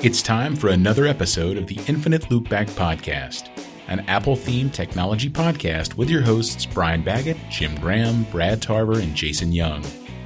It's time for another episode of the Infinite Loopback Podcast, an Apple-themed technology podcast with your hosts Brian Baggett, Jim Graham, Brad Tarver, and Jason Young.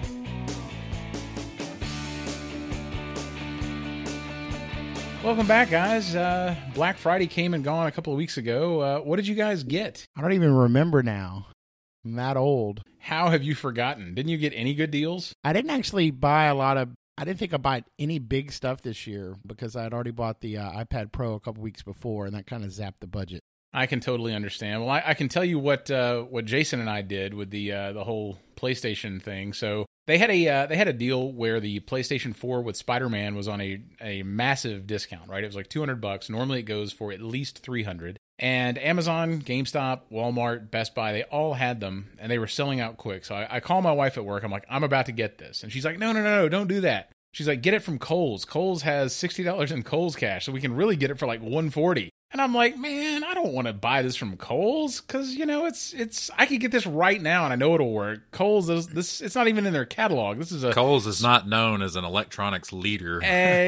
Welcome back, guys. Black Friday came and gone a couple of weeks ago. What did you guys get? I don't even remember now. I'm that old. How have you forgotten? Didn't you get any good deals? I didn't actually buy I didn't think I bought any big stuff this year because I had already bought the iPad Pro a couple weeks before, and that kind of zapped the budget. I can totally understand. Well, I can tell you what Jason and I did with the whole PlayStation thing. So they had a deal where the PlayStation 4 with Spider-Man was on a massive discount, right? It was like $200. Normally it goes for at least $300. And Amazon, GameStop, Walmart, Best Buy, they all had them, and they were selling out quick. So I call my wife at work. I'm like, I'm about to get this. And she's like, no, don't do that. She's like, get it from Kohl's. Kohl's has $60 in Kohl's cash, so we can really get it for like $140. And I'm like, man, I don't want to buy this from Kohl's because, you know, it's I could get this right now and I know it'll work. Kohl's, it's not even in their catalog. Kohl's is not known as an electronics leader.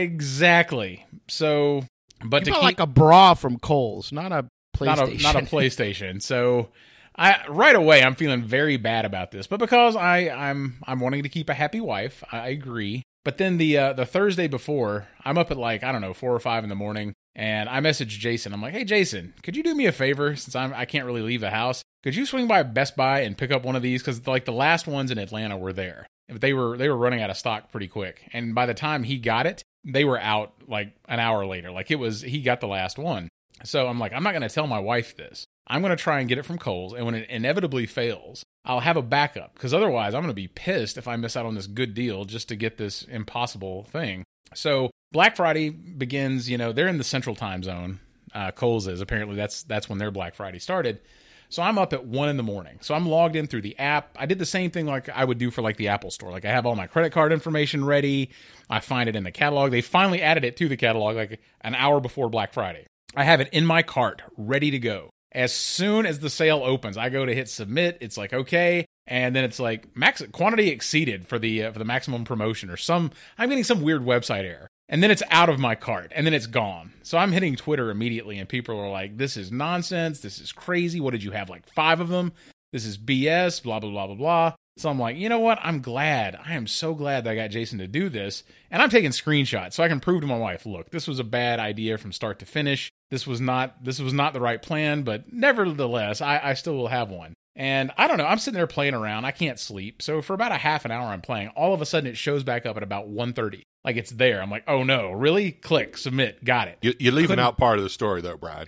Exactly. So, but you bought like a bra from Kohl's, not a PlayStation. Not a PlayStation. So right away I'm feeling very bad about this. But because I'm wanting to keep a happy wife, I agree. But then the Thursday before, I'm up at like, I don't know, 4 or 5 in the morning, and I messaged Jason. I'm like, hey, Jason, could you do me a favor since I can't really leave the house? Could you swing by Best Buy and pick up one of these? Because like the last ones in Atlanta were there. They were running out of stock pretty quick. And by the time he got it, they were out like an hour later. Like he got the last one. So I'm like, I'm not going to tell my wife this. I'm going to try and get it from Kohl's, and when it inevitably fails, I'll have a backup, because otherwise I'm going to be pissed if I miss out on this good deal just to get this impossible thing. So Black Friday begins, you know, they're in the central time zone. Kohl's is. Apparently that's when their Black Friday started. So I'm up at 1 in the morning. So I'm logged in through the app. I did the same thing like I would do for like the Apple Store. Like I have all my credit card information ready. I find it in the catalog. They finally added it to the catalog like an hour before Black Friday. I have it in my cart, ready to go. As soon as the sale opens, I go to hit submit. It's like, okay. And then it's like quantity exceeded for the maximum promotion or I'm getting some weird website error. And then it's out of my cart and then it's gone. So I'm hitting Twitter immediately and people are like, this is nonsense. This is crazy. What did you have? Like 5 of them? This is BS, blah, blah, blah, blah, blah. So I'm like, you know what? I'm glad. I am so glad that I got Jason to do this. And I'm taking screenshots so I can prove to my wife, look, this was a bad idea from start to finish. This was not the right plan, but nevertheless, I still will have one. And I don't know, I'm sitting there playing around. I can't sleep. So for about a half an hour I'm playing. All of a sudden it shows back up at about 1:30. Like it's there. I'm like, oh no, really? Click, submit, got it. You're leaving out part of the story though, Brad.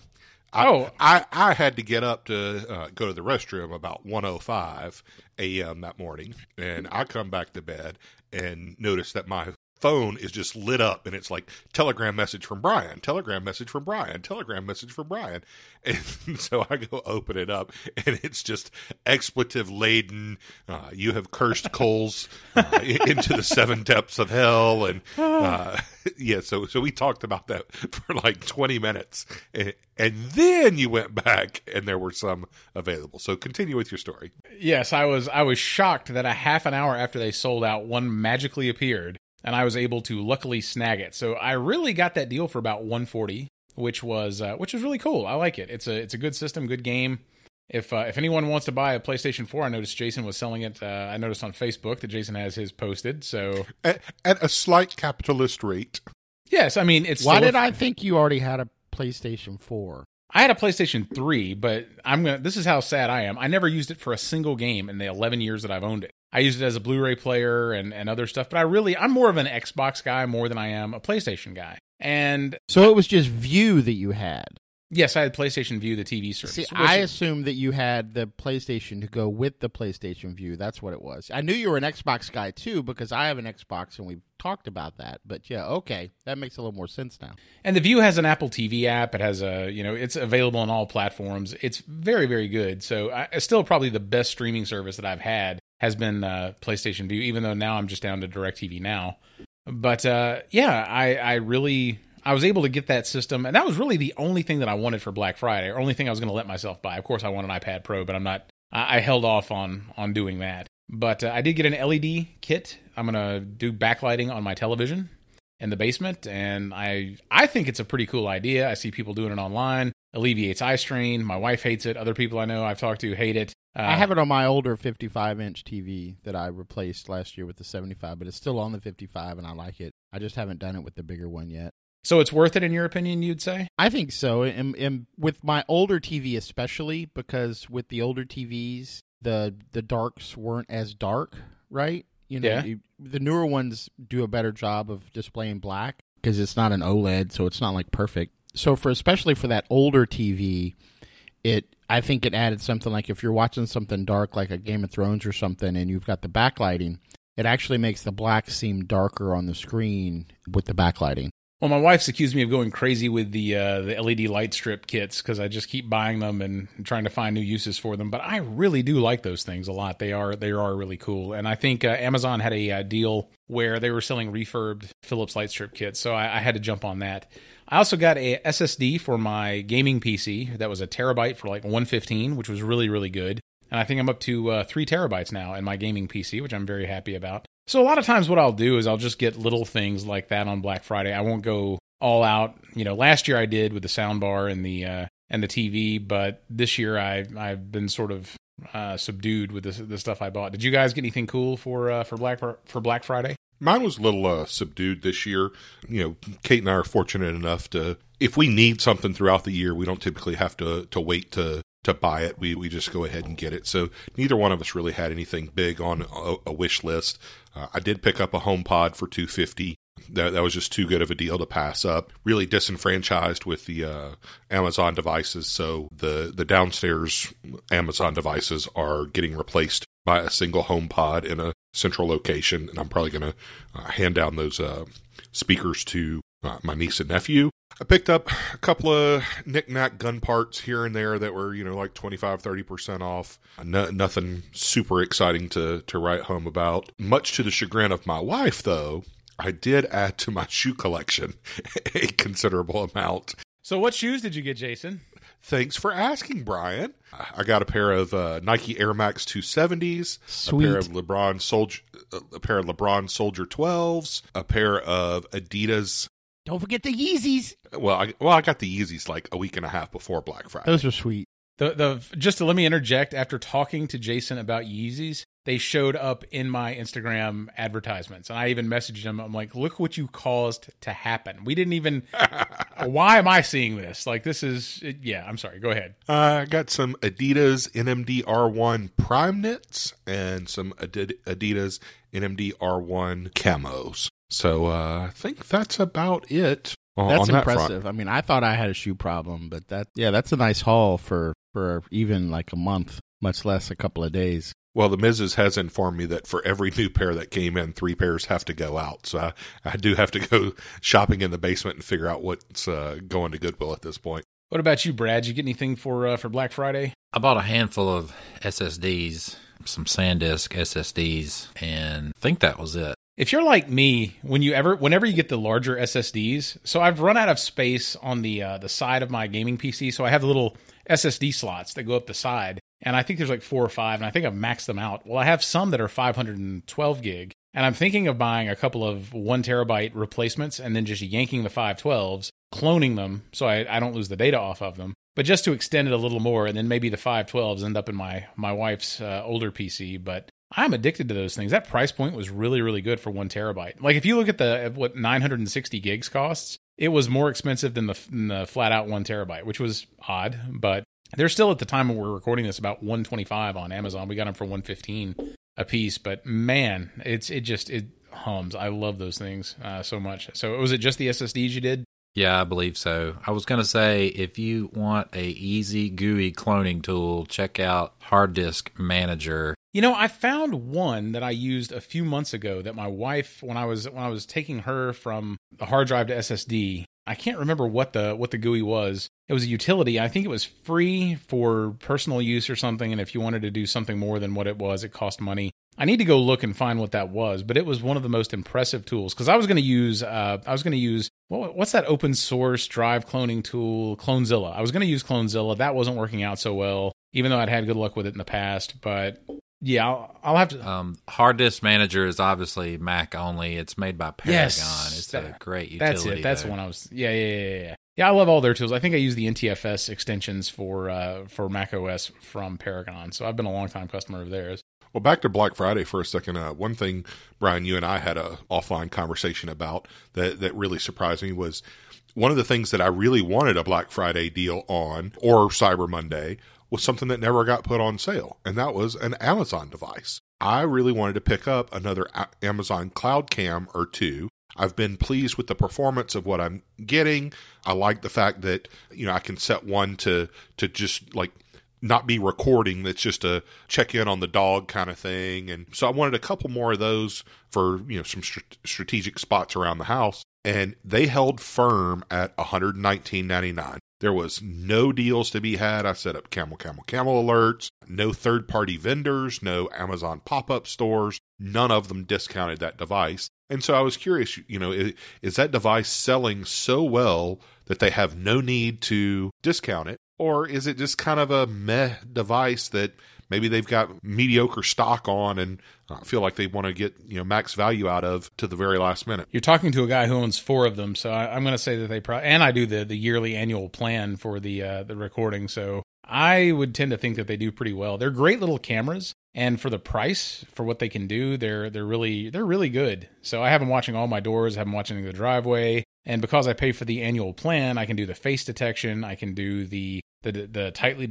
I had to get up to go to the restroom about 1:05 a.m. that morning, and I come back to bed and notice that my phone is just lit up, and it's like telegram message from Brian, telegram message from Brian, telegram message from Brian. And so I go open it up, and it's just expletive laden. You have cursed Kohl's into the 7 depths of hell, and yeah. So we talked about that for like 20 minutes, and then you went back, and there were some available. So continue with your story. Yes, I was shocked that a half an hour after they sold out, one magically appeared. And I was able to luckily snag it. So I really got that deal for about $140, which was really cool. I like it. It's a good system, good game. If anyone wants to buy a PlayStation 4, I noticed Jason was selling it. I noticed on Facebook that Jason has his posted. So at a slight capitalist rate. Yes, I mean it's. Why did I think you already had a PlayStation 4? I had a PlayStation 3, but this is how sad I am. I never used it for a single game in the 11 years that I've owned it. I used it as a Blu-ray player and other stuff, but I'm more of an Xbox guy more than I am a PlayStation guy. And so it was just View that you had? Yes, I had PlayStation View, the TV service. See, I assumed that you had the PlayStation to go with the PlayStation View. That's what it was. I knew you were an Xbox guy, too, because I have an Xbox, and we've talked about that. But, yeah, okay. That makes a little more sense now. And the View has an Apple TV app. It has it's available on all platforms. It's very, very good. So, it's still probably the best streaming service that I've had has been PlayStation View, even though now I'm just down to DirecTV Now. But, I was able to get that system, and that was really the only thing that I wanted for Black Friday, or only thing I was going to let myself buy. Of course, I want an iPad Pro, but I held off on doing that. But I did get an LED kit. I'm going to do backlighting on my television. in the basement, and I think it's a pretty cool idea. I see people doing it online. Alleviates eye strain. My wife hates it. Other people I know I've talked to hate it. I have it on my older 55-inch TV that I replaced last year with the 75, but it's still on the 55, and I like it. I just haven't done it with the bigger one yet. So it's worth it in your opinion, you'd say? I think so, and with my older TV especially, because with the older TVs, the darks weren't as dark, right? The newer ones do a better job of displaying black because it's not an OLED, so it's not like perfect. So especially for that older TV, I think it added something like if you're watching something dark like a Game of Thrones or something and you've got the backlighting, it actually makes the black seem darker on the screen with the backlighting. Well, my wife's accused me of going crazy with the LED light strip kits because I just keep buying them and trying to find new uses for them. But I really do like those things a lot. They are really cool. And I think Amazon had a deal where they were selling refurbed Philips light strip kits, so I had to jump on that. I also got a SSD for my gaming PC that was a terabyte for like $115, which was really, really good. And I think I'm up to 3 terabytes now in my gaming PC, which I'm very happy about. So a lot of times what I'll do is I'll just get little things like that on Black Friday. I won't go all out. Last year I did with the soundbar and the TV, but this year I've been sort of subdued with the stuff I bought. Did you guys get anything cool for Black Friday? Mine was a little subdued this year. Kate and I are fortunate enough to, if we need something throughout the year, we don't typically have to wait to buy it. We just go ahead and get it. So neither one of us really had anything big on a wish list. I did pick up a HomePod for $250. That was just too good of a deal to pass up. Really disenfranchised with the Amazon devices. So the downstairs Amazon devices are getting replaced by a single HomePod in a central location. And I'm probably going to hand down those speakers to my niece and nephew. I picked up a couple of knick-knack gun parts here and there that were, like 25-30% off. Nothing super exciting to write home about. Much to the chagrin of my wife, though, I did add to my shoe collection a considerable amount. So what shoes did you get, Jason? Thanks for asking, Brian. I got a pair of Nike Air Max 270s, Sweet. a pair of LeBron Soldier 12s, a pair of Adidas. Don't forget the Yeezys. Well, I got the Yeezys like a week and a half before Black Friday. Those are sweet. Just to let me interject, after talking to Jason about Yeezys, they showed up in my Instagram advertisements. And I even messaged him. I'm like, look what you caused to happen. We didn't even... Why am I seeing this? Like, this is... Yeah, I'm sorry. Go ahead. I got some Adidas NMD R1 Prime Knits and some Adidas NMD R1 Camos. So I think that's about it. That's on impressive. Front. I mean, I thought I had a shoe problem, but that's a nice haul for even like a month, much less a couple of days. Well, the Mrs. has informed me that for every new pair that came in, 3 pairs have to go out. So I do have to go shopping in the basement and figure out what's going to Goodwill at this point. What about you, Brad? Did you get anything for Black Friday? I bought a handful of SSDs, some SanDisk SSDs, and I think that was it. If you're like me, whenever you get the larger SSDs, so I've run out of space on the side of my gaming PC, so I have the little SSD slots that go up the side, and I think there's like 4 or 5, and I think I've maxed them out. Well, I have some that are 512 gig, and I'm thinking of buying a couple of 1 terabyte replacements and then just yanking the 512s, cloning them so I don't lose the data off of them, but just to extend it a little more, and then maybe the 512s end up in my wife's older PC, but I'm addicted to those things. That price point was really, really good for 1 terabyte. Like if you look at what 960 gigs costs, it was more expensive than the flat out 1 terabyte, which was odd, but they're still at the time when we're recording this about $125 on Amazon. We got them for $115 a piece, but man, it hums. I love those things so much. So was it just the SSDs you did? Yeah, I believe so. I was going to say, if you want a easy, gooey cloning tool, check out Hard Disk Manager. I found one that I used a few months ago that my wife, when I was taking her from the hard drive to SSD, I can't remember what the GUI was. It was a utility. I think it was free for personal use or something, and if you wanted to do something more than what it was, it cost money. I need to go look and find what that was, but it was one of the most impressive tools because I was going to use what's that open source drive cloning tool, Clonezilla. I was going to use Clonezilla. That wasn't working out so well, even though I'd had good luck with it in the past. But Yeah, I'll have to. Hard Disk Manager is obviously Mac only. It's made by Paragon. Yes, it's a great utility. That's it. That's the one I was. Yeah. Yeah, I love all their tools. I think I use the NTFS extensions for Mac OS from Paragon, so I've been a long-time customer of theirs. Well, back to Black Friday for a second. One thing, Brian, you and I had a offline conversation about that really surprised me was one of the things that I really wanted a Black Friday deal on, or Cyber Monday, was something that never got put on sale, and that was an Amazon device. I really wanted to pick up another Amazon Cloud Cam or two. I've been pleased with the performance of what I'm getting. I like the fact that, I can set one to just like not be recording. That's just a check in on the dog kind of thing. And so I wanted a couple more of those for, some strategic spots around the house. And they held firm at $119.99. There was no deals to be had. I set up camel alerts, no third-party vendors, no Amazon pop-up stores. None of them discounted that device. And so I was curious, is that device selling so well that they have no need to discount it? Or is it just kind of a meh device that maybe they've got mediocre stock on and feel like they want to get max value out of to the very last minute? You're talking to a guy who owns 4 of them, so I'm going to say that they probably, and I do the yearly annual plan for the recording, so I would tend to think that they do pretty well. They're great little cameras, and for the price, for what they can do, they're really good. So I have them watching all my doors, I have them watching the driveway, and because I pay for the annual plan, I can do the face detection, I can do the tightly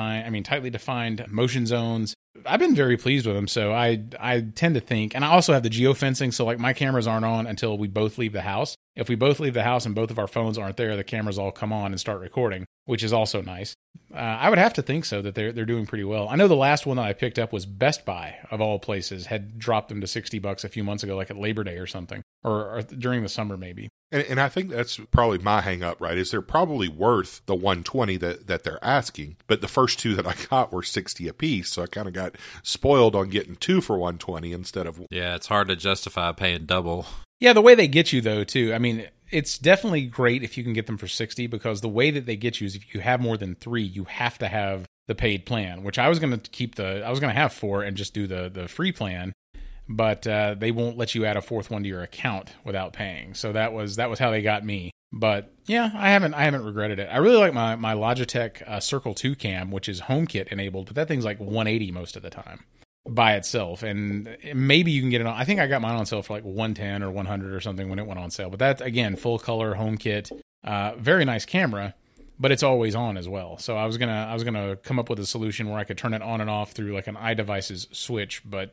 defined motion zones. I've been very pleased with them, so I tend to think, and I also have the geofencing, so like my cameras aren't on until we both leave the house. If we both leave the house and both of our phones aren't there, the cameras all come on and start recording, which is also nice. I would have to think so, that they're doing pretty well. I know the last one that I picked up was Best Buy, of all places, had dropped them to $60 a few months ago, like at Labor Day or something, or during the summer maybe. And I think that's probably my hang up, right? Is they're probably worth the $120 that they're asking, but the first 2 that I got were $60 a piece, so I kind of got spoiled on getting 2 for $120 instead of. Yeah, it's hard to justify paying double. Yeah, the way they get you though too. I mean, it's definitely great if you can get them for $60, because the way that they get you is if you have more than 3, you have to have the paid plan. Which I was going to have 4 and just do the free plan. But they won't let you add a 4th one to your account without paying. So that was how they got me. But yeah, I haven't regretted it. I really like my Logitech Circle 2 cam, which is HomeKit enabled, but that thing's like $180 most of the time by itself. And maybe you can get it on. I think I got mine on sale for like $110 or $100 or something when it went on sale. But that's, again, full color HomeKit, very nice camera, but it's always on as well. So I was gonna come up with a solution where I could turn it on and off through like an iDevices switch, but.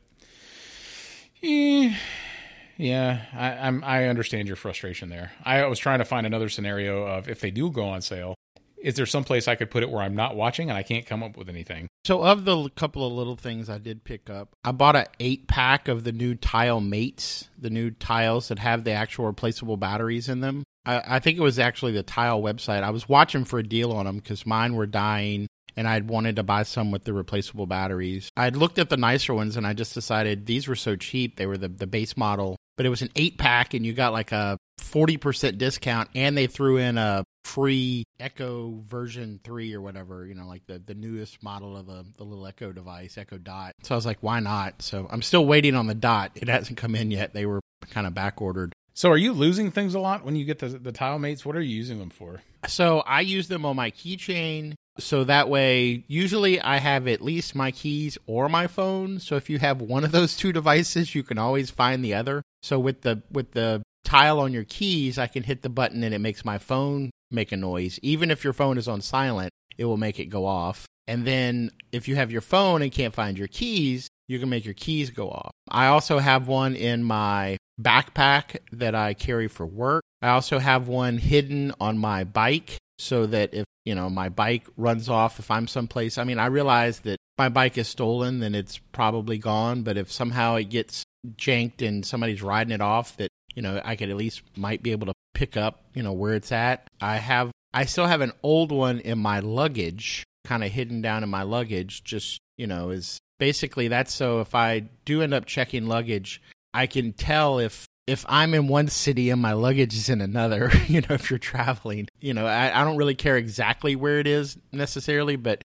Yeah, I understand your frustration there. I was trying to find another scenario of if they do go on sale, is there some place I could put it where I'm not watching and I can't come up with anything? So of the couple of little things I did pick up, I bought an 8-pack of the new Tile Mates, the new tiles that have the actual replaceable batteries in them. I think it was actually the Tile website. I was watching for a deal on them because mine were dying. And I'd wanted to buy some with the replaceable batteries. I'd looked at the nicer ones, and I just decided these were so cheap. They were the base model. But it was an 8-pack, and you got like a 40% discount, and they threw in a free Echo version 3 or whatever, like the newest model of the little Echo device, Echo Dot. So I was like, why not? So I'm still waiting on the Dot. It hasn't come in yet. They were kind of back-ordered. So are you losing things a lot when you get the Tile Mates? What are you using them for? So I use them on my keychain. So that way, usually I have at least my keys or my phone. So if you have one of those 2 devices, you can always find the other. So with the tile on your keys, I can hit the button and it makes my phone make a noise. Even if your phone is on silent, it will make it go off. And then if you have your phone and can't find your keys, you can make your keys go off. I also have one in my backpack that I carry for work. I also have one hidden on my bike so that if my bike runs off, if I'm someplace, I realize that my bike is stolen, then it's probably gone. But if somehow it gets janked and somebody's riding it off, that, I could at least might be able to pick up, where it's at. I still have an old one in my luggage, kind of hidden down in my luggage, just, is basically that's so if I do end up checking luggage, I can tell if I'm in one city and my luggage is in another, if you're traveling, I don't really care exactly where it is necessarily, but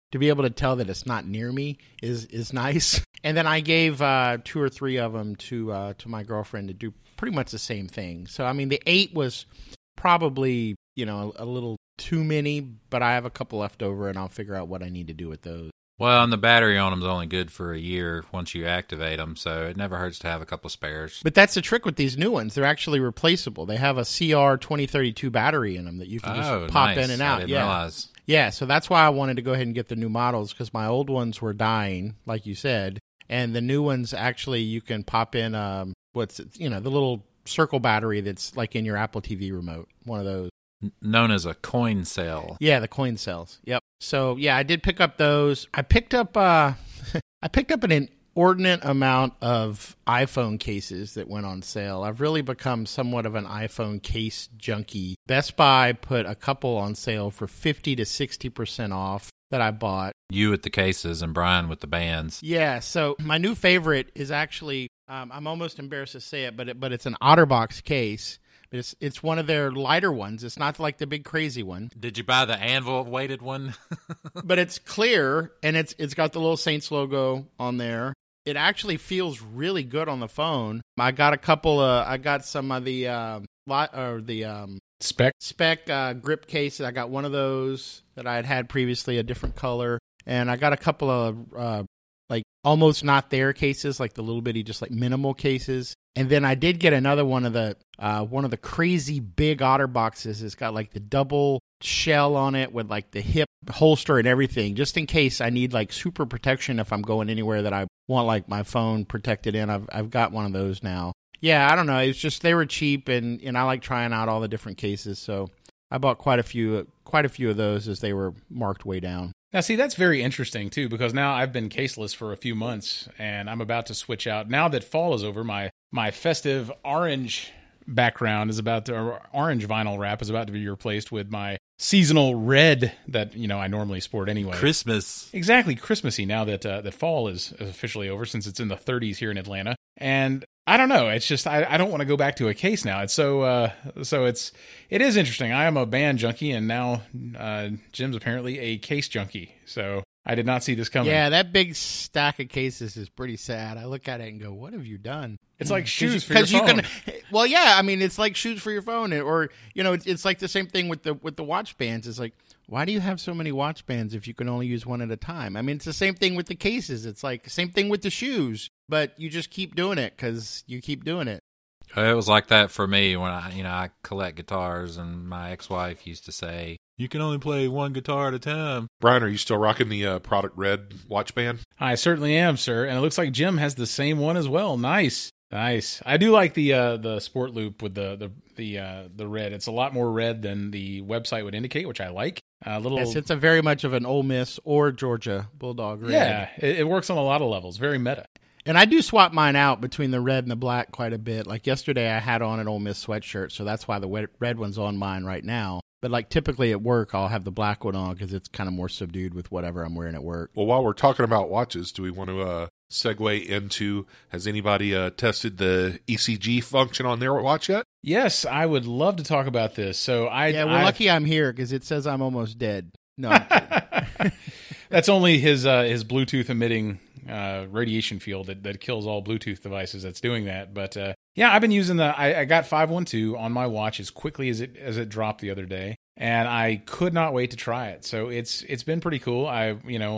to be able to tell that it's not near me is nice. And then I gave 2 or 3 of them to my girlfriend to do pretty much the same thing. So I mean, the 8 was probably a little too many, but I have a couple left over, and I'll figure out what I need to do with those. Well, and the battery on them is only good for a year once you activate them, so it never hurts to have a couple spares. But that's the trick with these new ones. They're actually replaceable. They have a CR2032 battery in them that you can just pop in and out. I didn't realize. Yeah, so that's why I wanted to go ahead and get the new models, because my old ones were dying, like you said, and the new ones, actually, you can pop in the little circle battery that's like in your Apple TV remote, one of those. Known as a coin cell. Yeah, the coin cells. Yep. So yeah, I did pick up those. I picked up an inordinate amount of iPhone cases that went on sale. I've really become somewhat of an iPhone case junkie. Best Buy put a couple on sale for 50 to 60% off that I bought. You with the cases and Brian with the bands. Yeah. So my new favorite is actually, I'm almost embarrassed to say it, but it's an OtterBox case. It's one of their lighter ones. It's not like the big crazy one. Did you buy the anvil weighted one? But it's clear, and it's got the little Saints logo on there. It actually feels really good on the phone. I got some of the spec grip cases. I got one of those that I had previously, a different color, and I got a couple of like almost not there cases, like the little bitty, just like minimal cases. And then I did get another one of the crazy big OtterBoxes. It's got like the double shell on it with like the hip holster and everything, just in case I need like super protection if I'm going anywhere that I want like my phone protected in. I've got one of those now. Yeah, I don't know. It's just they were cheap, and I like trying out all the different cases. So I bought quite a few of those as they were marked way down. Now, see, that's very interesting, too, because now I've been caseless for a few months, and I'm about to switch out. Now that fall is over, my festive orange background or orange vinyl wrap is about to be replaced with my seasonal red that, I normally sport anyway. Christmas. Exactly, Christmassy now that fall is officially over, since it's in the 30s here in Atlanta. And I don't know. It's just I don't want to go back to a case now. It's it is interesting. I am a band junkie, and now Jim's apparently a case junkie. So I did not see this coming. Yeah, that big stack of cases is pretty sad. I look at it and go, "What have you done?" It's like shoes for your phone. Well, yeah. I mean, it's like shoes for your phone, or it's like the same thing with the watch bands. It's like, why do you have so many watch bands if you can only use one at a time? I mean, it's the same thing with the cases. It's like the same thing with the shoes, but you just keep doing it because you keep doing it. It was like that for me when I collect guitars, and my ex-wife used to say, "You can only play one guitar at a time." Brian, are you still rocking the Product Red watch band? I certainly am, sir, and it looks like Jim has the same one as well. Nice. I do like the Sport Loop with the red. It's a lot more red than the website would indicate, which I like. Yes, it's a very much of an Ole Miss or Georgia Bulldog red. Yeah, it works on a lot of levels. Very meta. And I do swap mine out between the red and the black quite a bit. Like yesterday, I had on an Ole Miss sweatshirt, so that's why the red one's on mine right now. But like typically at work, I'll have the black one on because it's kind of more subdued with whatever I'm wearing at work. Well, while we're talking about watches, do we want to segue into, has anybody tested the ECG function on their watch yet? Yes, I would love to talk about this. So we're lucky I'm here because it says I'm almost dead. No, I'm kidding. That's only his Bluetooth emitting radiation field that kills all Bluetooth devices that's doing that. But yeah, I've been using I got 512 on my watch as quickly as it dropped the other day, and I could not wait to try it. So it's been pretty cool. I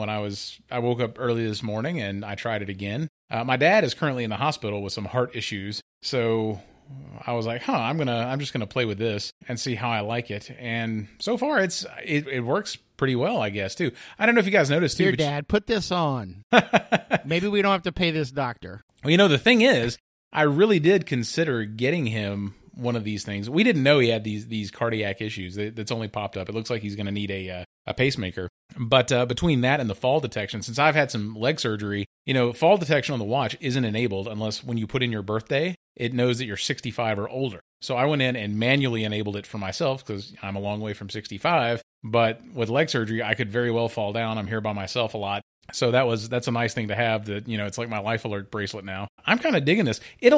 woke up early this morning and I tried it again. My dad is currently in the hospital with some heart issues, so I was like, I'm just gonna play with this and see how I like it. And so far, it works pretty well, I guess, too. I don't know if you guys noticed, too. Dear Dad, put this on. Maybe we don't have to pay this doctor. Well, the thing is, I really did consider getting him one of these things. We didn't know he had these cardiac issues that's only popped up. It looks like he's going to need a pacemaker. But between that and the fall detection, since I've had some leg surgery, fall detection on the watch isn't enabled unless when you put in your birthday, it knows that you're 65 or older. So I went in and manually enabled it for myself because I'm a long way from 65. But with leg surgery, I could very well fall down. I'm here by myself a lot. So that's a nice thing to have that, it's like my life alert bracelet now. I'm kind of digging this. The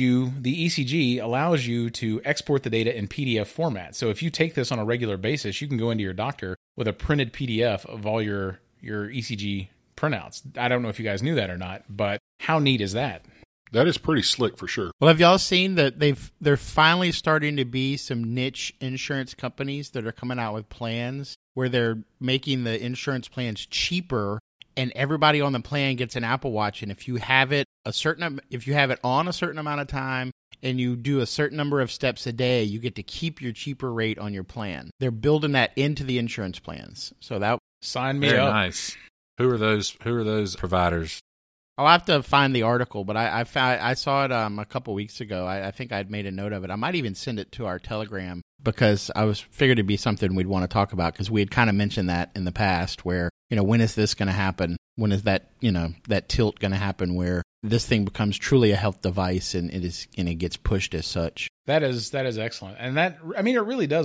ECG allows you to export the data in PDF format. So if you take this on a regular basis, you can go into your doctor with a printed PDF of all your your ECG printouts. I don't know if you guys knew that or not, but how neat is that? That is pretty slick for sure. Well, have y'all seen that they're finally starting to be some niche insurance companies that are coming out with plans where they're making the insurance plans cheaper, and everybody on the plan gets an Apple Watch, and if you have it on a certain amount of time and you do a certain number of steps a day, you get to keep your cheaper rate on your plan. They're building that into the insurance plans. So that sign me Very up. nice. Who are those providers? I'll have to find the article, but I saw it a couple weeks ago. I think I'd made a note of it. I might even send it to our Telegram because I figured it'd be something we'd want to talk about because we had kind of mentioned that in the past where, when is this going to happen? When is that, that tilt going to happen where this thing becomes truly a health device and it gets pushed as such? That is excellent. And it really does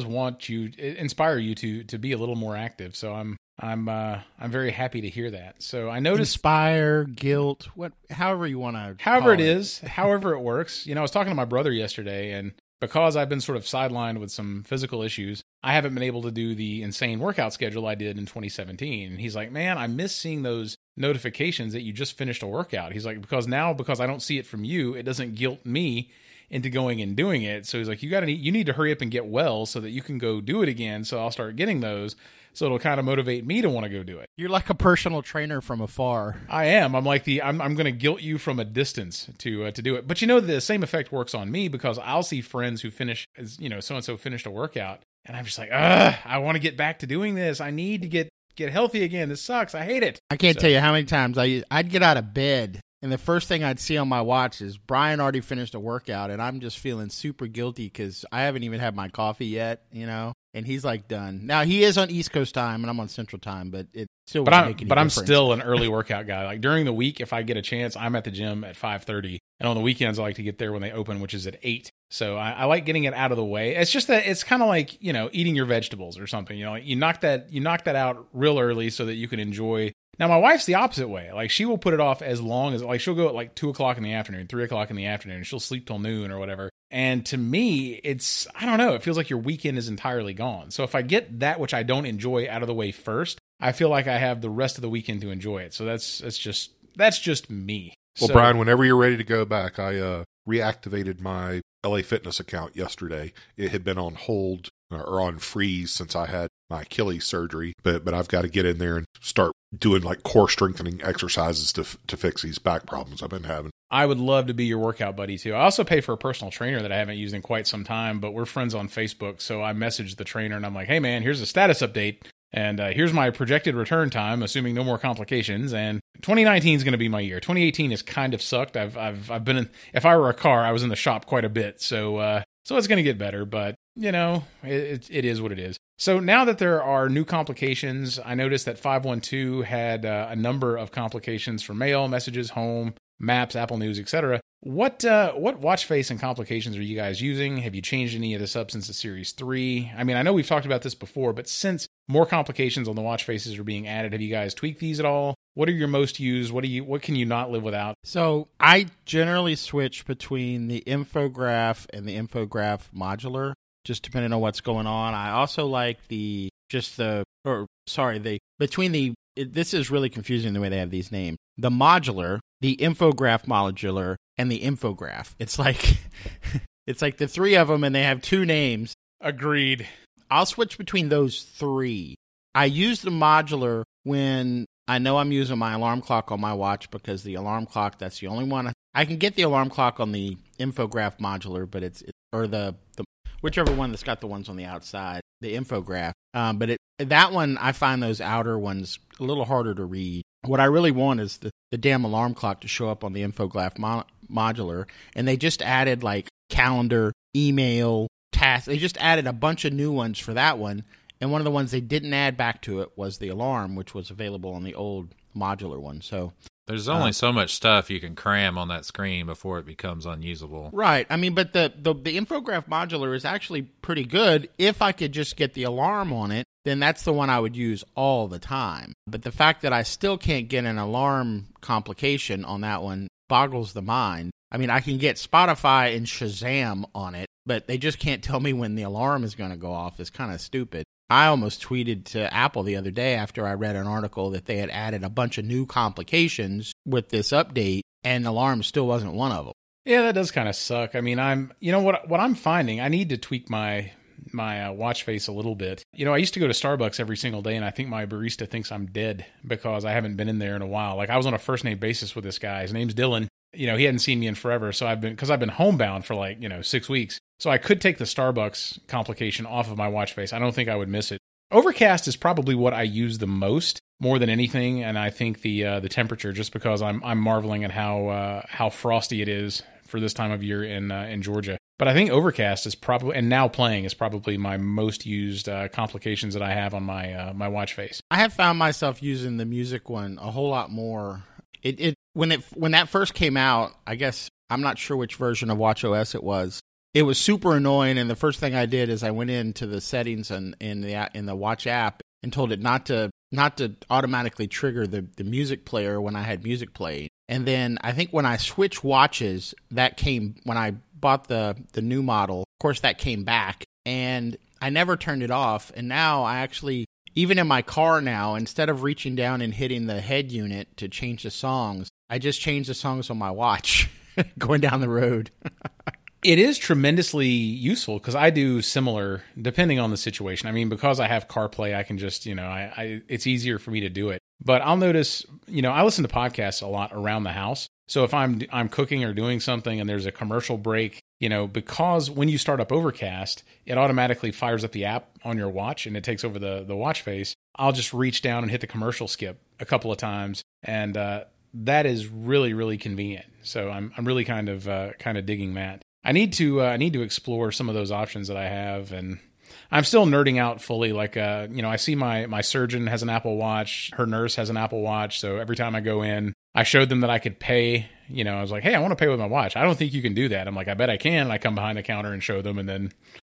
inspire you to be a little more active. So I'm very happy to hear that. So I noticed inspire, guilt, however you want to. However it is, however it works. I was talking to my brother yesterday, and because I've been sort of sidelined with some physical issues, I haven't been able to do the insane workout schedule I did in 2017. And he's like, "Man, I miss seeing those notifications that you just finished a workout." He's like, because I don't see it from you, it doesn't guilt me into going and doing it. So he's like, you need to hurry up and get well so that you can go do it again. So I'll start getting those. So it'll kind of motivate me to want to go do it. You're like a personal trainer from afar. I am. I'm like I'm going to guilt you from a distance to do it. But the same effect works on me because I'll see friends who finish, so-and-so finished a workout. And I'm just like, I want to get back to doing this. I need to get healthy again. This sucks. I hate it. I can't tell you how many times I'd get out of bed and the first thing I'd see on my watch is Brian already finished a workout, and I'm just feeling super guilty because I haven't even had my coffee yet, and he's like done. Now he is on East Coast time, and I'm on Central time, but it still wouldn't make any difference. I'm still an early workout guy. Like during the week, if I get a chance, I'm at the gym at 5:30, and on the weekends I like to get there when they open, which is at 8. So I like getting it out of the way. It's just that it's kind of like eating your vegetables or something. You knock that out real early so that you can enjoy. Now, my wife's the opposite way. Like, she will put it off as long as, she'll go at 2:00 in the afternoon, 3:00 in the afternoon. She'll sleep till noon or whatever. And to me, I don't know, it feels like your weekend is entirely gone. So if I get that which I don't enjoy out of the way first, I feel like I have the rest of the weekend to enjoy it. So that's just me. Well, Brian, whenever you're ready to go back, I reactivated my LA Fitness account yesterday. It had been on hold or on freeze since I had my Achilles surgery, but I've got to get in there and start doing core strengthening exercises to fix these back problems I've been having. I would love to be your workout buddy too. I also pay for a personal trainer that I haven't used in quite some time, but we're friends on Facebook. So I messaged the trainer and I'm like, "Hey man, here's a status update. And here's my projected return time, assuming no more complications. And 2019 is going to be my year. 2018 has kind of sucked. I've been in, if I were a car, I was in the shop quite a bit. So it's going to get better, but it is what it is. So now that there are new complications, I noticed that 512 had a number of complications for mail, messages, home, maps, Apple News, etc. What watch face and complications are you guys using? Have you changed any of this up since the Series 3? I mean, I know we've talked about this before, but since more complications on the watch faces are being added, have you guys tweaked these at all? What are your most used? What can you not live without? So I generally switch between the Infograph and the Infograph modular, just depending on what's going on. I also like this is really confusing the way they have these named. The modular, the Infograph modular, and the Infograph. It's like the three of them and they have two names. Agreed. I'll switch between those three. I use the modular when I know I'm using my alarm clock on my watch because the alarm clock, that's the only one. I can get the alarm clock on the Infograph modular, but or the whichever one that's got the ones on the outside, the Infograph. But that one, I find those outer ones a little harder to read. What I really want is the damn alarm clock to show up on the Infograph modular. And they just added calendar, email, tasks. They just added a bunch of new ones for that one. And one of the ones they didn't add back to it was the alarm, which was available on the old modular one. So there's only so much stuff you can cram on that screen before it becomes unusable. Right. I mean, but the Infograph modular is actually pretty good. If I could just get the alarm on it, then that's the one I would use all the time. But the fact that I still can't get an alarm complication on that one boggles the mind. I mean, I can get Spotify and Shazam on it, but they just can't tell me when the alarm is going to go off. It's kind of stupid. I almost tweeted to Apple the other day after I read an article that they had added a bunch of new complications with this update, and alarm still wasn't one of them. Yeah, that does kind of suck. I mean, what I'm finding, I need to tweak my watch face a little bit. I used to go to Starbucks every single day, and I think my barista thinks I'm dead because I haven't been in there in a while. Like, I was on a first name basis with this guy. His name's Dylan. He hadn't seen me in forever, so I've been homebound for 6 weeks. So I could take the Starbucks complication off of my watch face. I don't think I would miss it. Overcast is probably what I use the most, more than anything, and I think the temperature, just because I'm marveling at how frosty it is for this time of year in Georgia. But I think Overcast is probably, and Now Playing is probably my most used complications that I have on my watch face. I have found myself using the music one a whole lot more. When that first came out, I guess I'm not sure which version of WatchOS it was. It was super annoying, and the first thing I did is I went into the settings in the Watch app and told it not to automatically trigger the music player when I had music played. And then I think when I switched watches, when I bought the new model, of course that came back, and I never turned it off. And now I actually, even in my car now, instead of reaching down and hitting the head unit to change the songs, I just change the songs on my watch going down the road. It is tremendously useful because I do similar, depending on the situation. I mean, because I have CarPlay, I can just, it's easier for me to do it. But I'll notice, I listen to podcasts a lot around the house. So if I'm cooking or doing something and there's a commercial break, because when you start up Overcast, it automatically fires up the app on your watch and it takes over the watch face. I'll just reach down and hit the commercial skip a couple of times, and that is really, really convenient. So I'm really kind of digging that. I need to explore some of those options that I have, and I'm still nerding out fully. Like, I see my surgeon has an Apple Watch, her nurse has an Apple Watch, so every time I go in, I showed them that I could pay. I was like, hey, I want to pay with my watch. I don't think you can do that. I'm like, I bet I can. And I come behind the counter and show them, and then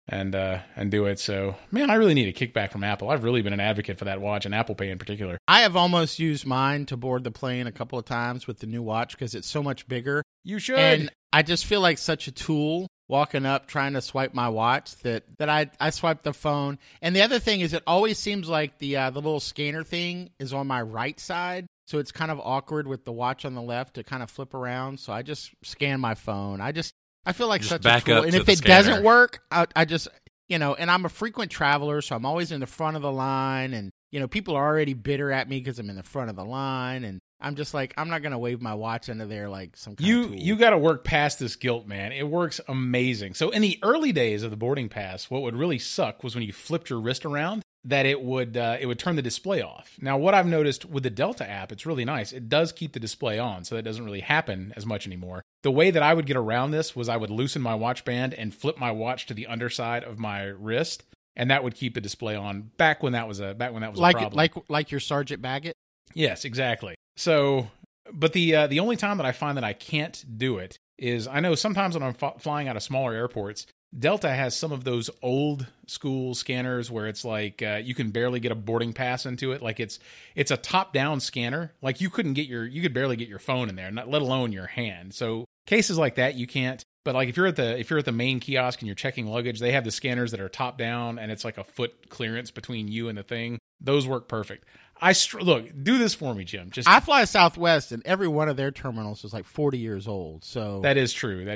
and do it. So, man, I really need a kickback from Apple. I've really been an advocate for that watch, and Apple Pay in particular. I have almost used mine to board the plane a couple of times with the new watch because it's so much bigger. You should. And I just feel like such a tool walking up trying to swipe my watch that I swipe the phone. And the other thing is, it always seems like the little scanner thing is on my right side. So it's kind of awkward with the watch on the left to kind of flip around. So I just scan my phone. I feel like such a tool. And if it doesn't work, I just, and I'm a frequent traveler, so I'm always in the front of the line. And, people are already bitter at me because I'm in the front of the line. And I'm just like, I'm not going to wave my watch into there like some kind of tool. You got to work past this guilt, man. It works amazing. So in the early days of the boarding pass, what would really suck was when you flipped your wrist around, that it would turn the display off. Now, what I've noticed with the Delta app, it's really nice. It does keep the display on, so that doesn't really happen as much anymore. The way that I would get around this was I would loosen my watch band and flip my watch to the underside of my wrist, and that would keep the display on. Back when that was a problem. Like your Sergeant Baggett. Yes, exactly. So, but the only time that I find that I can't do it is, I know sometimes when I'm flying out of smaller airports, Delta has some of those old school scanners where it's like you can barely get a boarding pass into it. Like it's a top down scanner. Like you could barely get your phone in there, let alone your hand. So cases like that you can't. But like if you're at the main kiosk and you're checking luggage, they have the scanners that are top down and it's like a foot clearance between you and the thing. Those work perfect. Look, do this for me, Jim. I fly Southwest, and every one of their terminals is like 40 years old. So that is true.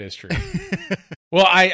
Well, I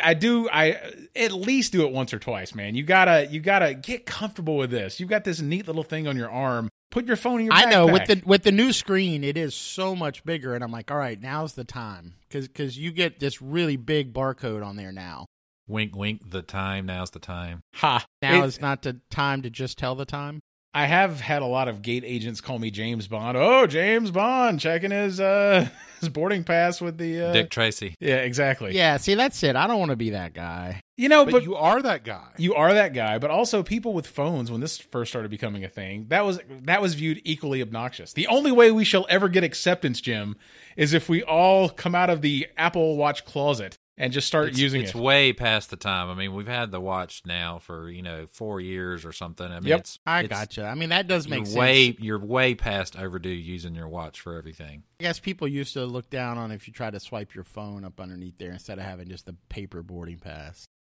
at least do it once or twice, man. You gotta get comfortable with this. You've got this neat little thing on your arm. Put your phone in your backpack. I know, with the new screen, it is so much bigger, and I'm like, all right, now's the time, because you get this really big barcode on there now. Wink, wink. Now's the time. Ha! Now is not the time to just tell the time. I have had a lot of gate agents call me James Bond. Oh, James Bond, checking his boarding pass with the Dick Tracy. Yeah, exactly. Yeah, see, that's it. I don't want to be that guy. But you are that guy. You are that guy. But also, people with phones, when this first started becoming a thing, that was viewed equally obnoxious. The only way we shall ever get acceptance, Jim, is if we all come out of the Apple Watch closet and just start using it. It's way past the time. I mean, we've had the watch now for 4 years or something. I mean, yep. I gotcha. I mean, that does make sense. You're way past overdue using your watch for everything. I guess people used to look down on if you try to swipe your phone up underneath there instead of having just the paper boarding pass.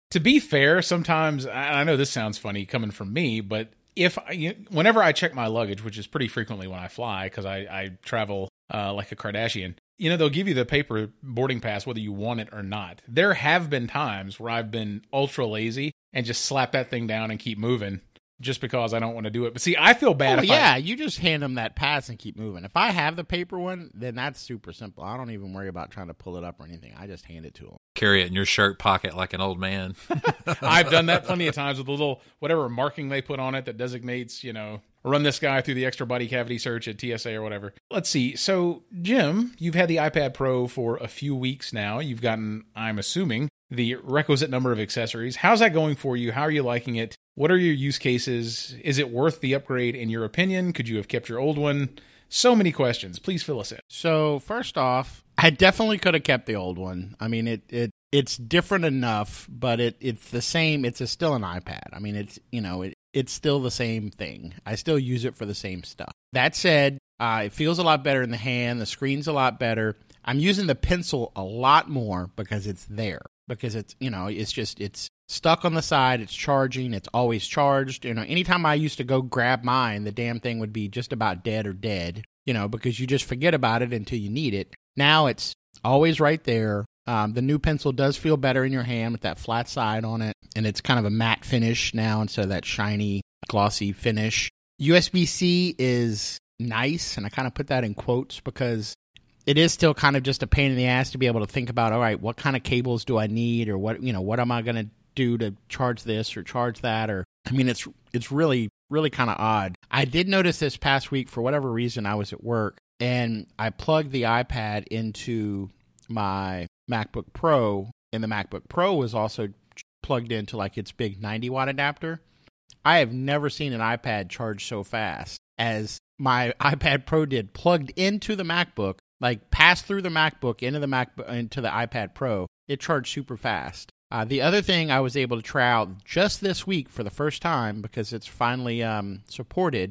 To be fair, sometimes, I know this sounds funny coming from me, but whenever I check my luggage, which is pretty frequently when I fly, because I travel like a Kardashian, they'll give you the paper boarding pass whether you want it or not. There have been times where I've been ultra lazy and just slap that thing down and keep moving just because I don't want to do it. But see, I feel bad. You just hand them that pass and keep moving. If I have the paper one, then that's super simple. I don't even worry about trying to pull it up or anything. I just hand it to them. Carry it in your shirt pocket like an old man. I've done that plenty of times with the little whatever marking they put on it that designates, run this guy through the extra body cavity search at TSA or whatever. Let's see. So, Jim, you've had the iPad Pro for a few weeks now. You've gotten, I'm assuming, the requisite number of accessories. How's that going for you? How are you liking it? What are your use cases? Is it worth the upgrade in your opinion? Could you have kept your old one? So many questions. Please fill us in. So, first off, I definitely could have kept the old one. I mean, it's different enough, but it's the same. It's still an iPad. I mean, it's still the same thing. I still use it for the same stuff. That said, it feels a lot better in the hand. The screen's a lot better. I'm using the pencil a lot more because it's there. Because it's stuck on the side. It's charging. It's always charged. Anytime I used to go grab mine, the damn thing would be just about dead, because you just forget about it until you need it. Now it's always right there. The new pencil does feel better in your hand with that flat side on it, and it's kind of a matte finish now instead of that shiny, glossy finish. USB-C is nice, and I kind of put that in quotes because it is still kind of just a pain in the ass to be able to think about, all right, what kind of cables do I need, or what am I going to do to charge this or charge that? Or I mean, it's really, really kind of odd. I did notice this past week, for whatever reason, I was at work, and I plugged the iPad into my MacBook Pro, and the MacBook Pro was also plugged into like its big 90-watt adapter. I have never seen an iPad charge so fast as my iPad Pro did, plugged into the MacBook, like passed through the MacBook into the iPad Pro. It charged super fast. The other thing I was able to try out just this week for the first time, because it's finally supported,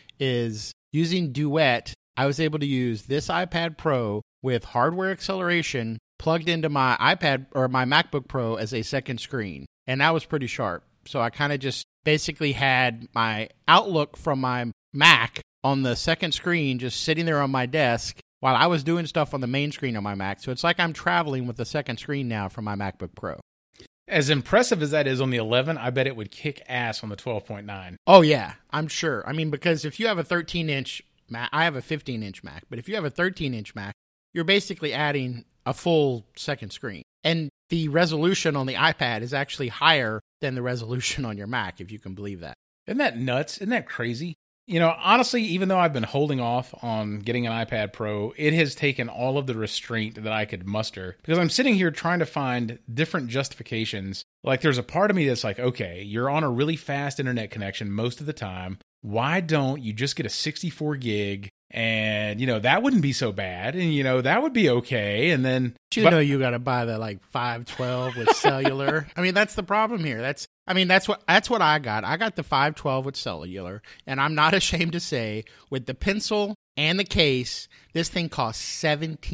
is using Duet. I was able to use this iPad Pro with hardware acceleration plugged into my iPad or my MacBook Pro as a second screen. And that was pretty sharp. So I kind of just basically had my Outlook from my Mac on the second screen just sitting there on my desk while I was doing stuff on the main screen on my Mac. So it's like I'm traveling with the second screen now from my MacBook Pro. As impressive as that is on the 11, I bet it would kick ass on the 12.9. Oh, yeah, I'm sure. I mean, because if you have a 13-inch Mac, I have a 15-inch Mac, but if you have a 13-inch Mac, you're basically adding a full second screen. And the resolution on the iPad is actually higher than the resolution on your Mac, if you can believe that. Isn't that nuts? Isn't that crazy? Honestly, even though I've been holding off on getting an iPad Pro, it has taken all of the restraint that I could muster, because I'm sitting here trying to find different justifications. Like, there's a part of me that's like, okay, you're on a really fast internet connection most of the time. Why don't you just get a 64 gig and, that wouldn't be so bad, and, that would be okay, and then... You got to buy the, 512 with cellular. I mean, that's the problem here. That's what I got. I got the 512 with cellular, and I'm not ashamed to say, with the pencil and the case, this thing costs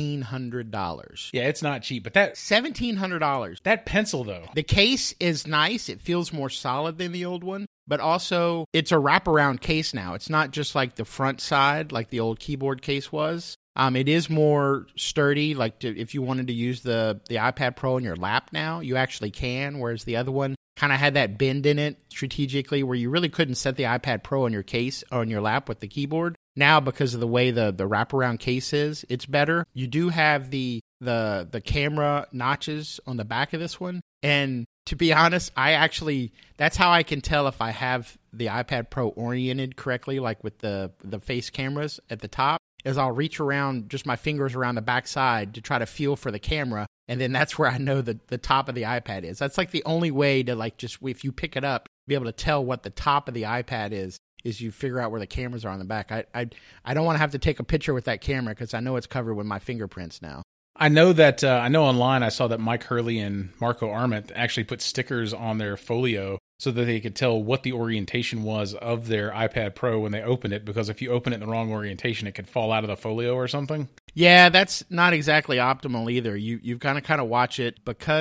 $1,700. Yeah, it's not cheap, but that... $1,700. That pencil, though. The case is nice. It feels more solid than the old one, but also it's a wraparound case now. It's not just like the front side, like the old keyboard case was. It is more sturdy, if you wanted to use the iPad Pro in your lap now, you actually can, whereas the other one kind of had that bend in it strategically where you really couldn't set the iPad Pro in your case or on your lap with the keyboard. Now, because of the way the wraparound case is, it's better. You do have the camera notches on the back of this one, and to be honest, that's how I can tell if I have the iPad Pro oriented correctly, like with the face cameras at the top, is I'll reach around just my fingers around the back side to try to feel for the camera, and then that's where I know the top of the iPad is. That's like the only way to just, if you pick it up, be able to tell what the top of the iPad is you figure out where the cameras are on the back. I don't want to have to take a picture with that camera because I know it's covered with my fingerprints now. I know that online I saw that Mike Hurley and Marco Arment actually put stickers on their folio so that they could tell what the orientation was of their iPad Pro when they opened it, because if you open it in the wrong orientation, it could fall out of the folio or something. Yeah, that's not exactly optimal either. You've got to kind of watch it, because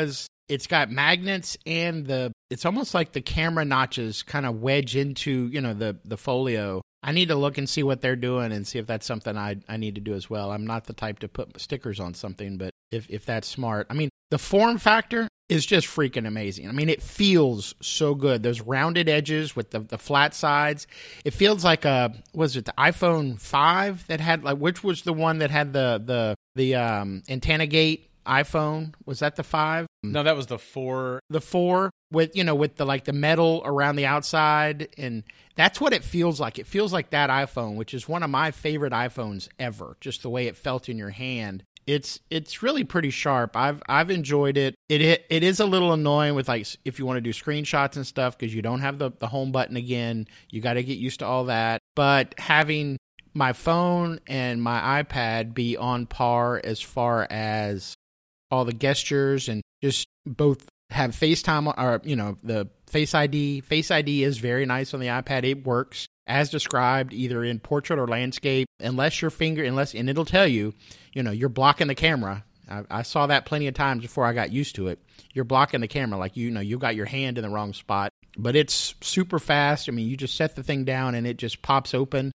it's got magnets and it's almost like the camera notches kind of wedge into, the folio. I need to look and see what they're doing and see if that's something I need to do as well. I'm not the type to put stickers on something, but if that's smart. I mean, the form factor is just freaking amazing. I mean, it feels so good. Those rounded edges with the flat sides. It feels like was it the iPhone 5 that had, like, which was the one that had the antenna gate iPhone? Was that the 5? No, that was the 4. The 4 with the metal around the outside, and that's what it feels like. It feels like that iPhone, which is one of my favorite iPhones ever. Just the way it felt in your hand. It's really pretty sharp. I've enjoyed it. It is a little annoying with, like, if you want to do screenshots and stuff, because you don't have the home button again. You got to get used to all that. But having my phone and my iPad be on par as far as all the gestures, and just both have FaceTime, or the Face ID. Face ID is very nice on the iPad. It works as described, either in portrait or landscape, and it'll tell you, you're blocking the camera. I saw that plenty of times before I got used to it. You're blocking the camera, like, you got your hand in the wrong spot. But it's super fast. I mean, you just set the thing down and it just pops open.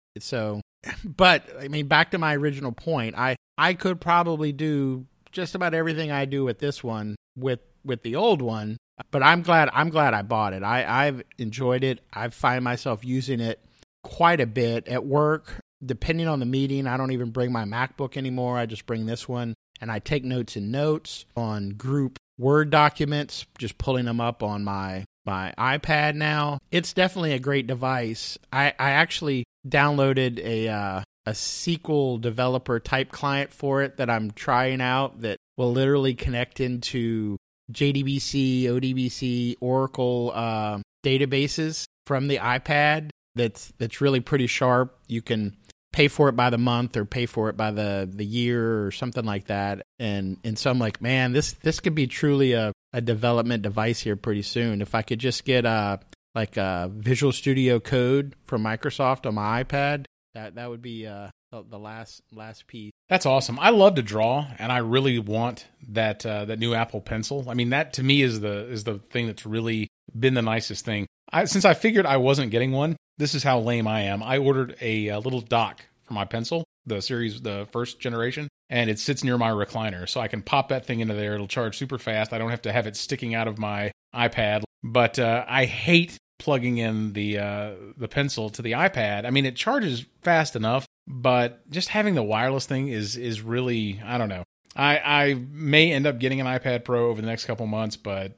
But I mean, back to my original point, I could probably do just about everything I do with this one with the old one. But I'm glad I bought it. I've enjoyed it. I find myself using it quite a bit at work. Depending on the meeting, I don't even bring my MacBook anymore. I just bring this one, and I take notes in notes on group Word documents, just pulling them up on my iPad now. It's definitely a great device. I actually downloaded a SQL developer type client for it that I'm trying out that will literally connect into JDBC, ODBC, Oracle databases from the iPad. That's really pretty sharp. You can pay for it by the month or pay for it by the year or something like that. And so I'm like, man, this could be truly a development device here pretty soon. If I could just get a Visual Studio Code from Microsoft on my iPad, that would be the last piece. That's awesome. I love to draw, and I really want that new Apple Pencil. I mean, that to me is the thing that's really been the nicest thing. Since I figured I wasn't getting one, this is how lame I am. I ordered a little dock for my pencil, the first generation, and it sits near my recliner, so I can pop that thing into there. It'll charge super fast. I don't have to have it sticking out of my iPad. But I hate plugging in the pencil to the iPad. I mean, it charges fast enough, but just having the wireless thing is really, I don't know. I may end up getting an iPad Pro over the next couple months, but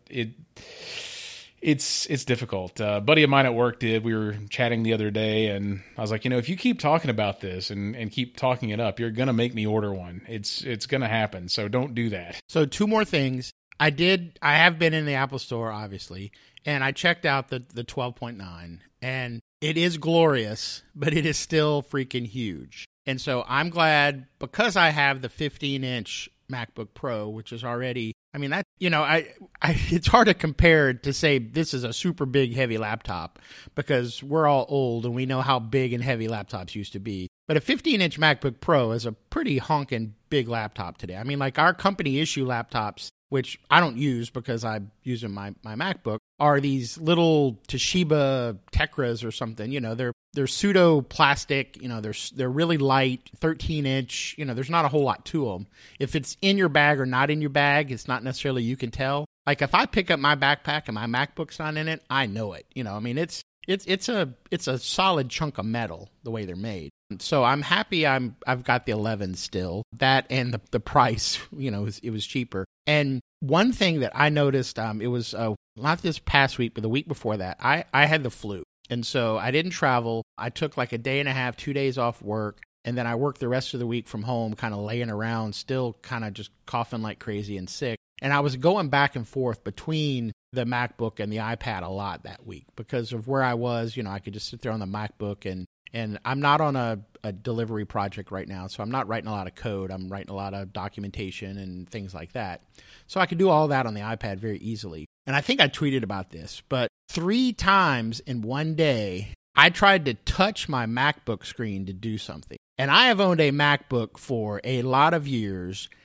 it's difficult. A buddy of mine at work did. We were chatting the other day, and I was like, if you keep talking about this and keep talking it up, you're going to make me order one. It's going to happen, so don't do that. So 2 more things. I have been in the Apple Store, obviously, and I checked out the 12.9, and it is glorious, but it is still freaking huge. And so I'm glad, because I have the 15-inch MacBook Pro, which is already, I mean, that, it's hard to compare to say this is a super big, heavy laptop, because we're all old and we know how big and heavy laptops used to be. But a 15-inch MacBook Pro is a pretty honking big laptop today. I mean, like, our company issue laptops, which I don't use because I'm using my MacBook, are these little Toshiba Tecras or something. They're pseudo plastic. They're really light, 13-inch. There's not a whole lot to them. If it's in your bag or not in your bag, it's not necessarily you can tell. Like, if I pick up my backpack and my MacBook's not in it, I know it. I mean, it's a solid chunk of metal the way they're made. So I'm happy I've got the 11 still. That and the price, it was cheaper. And one thing that I noticed, it was not this past week, but the week before that, I had the flu. And so I didn't travel. I took like a day and a half, 2 days off work. And then I worked the rest of the week from home, kind of laying around, still kind of just coughing like crazy and sick. And I was going back and forth between the MacBook and the iPad a lot that week because of where I was. I could just sit there on the MacBook, and I'm not on a delivery project right now, so I'm not writing a lot of code. I'm writing a lot of documentation and things like that. So I could do all that on the iPad very easily. And I think I tweeted about this, but 3 times in one day, I tried to touch my MacBook screen to do something. And I have owned a MacBook for a lot of years,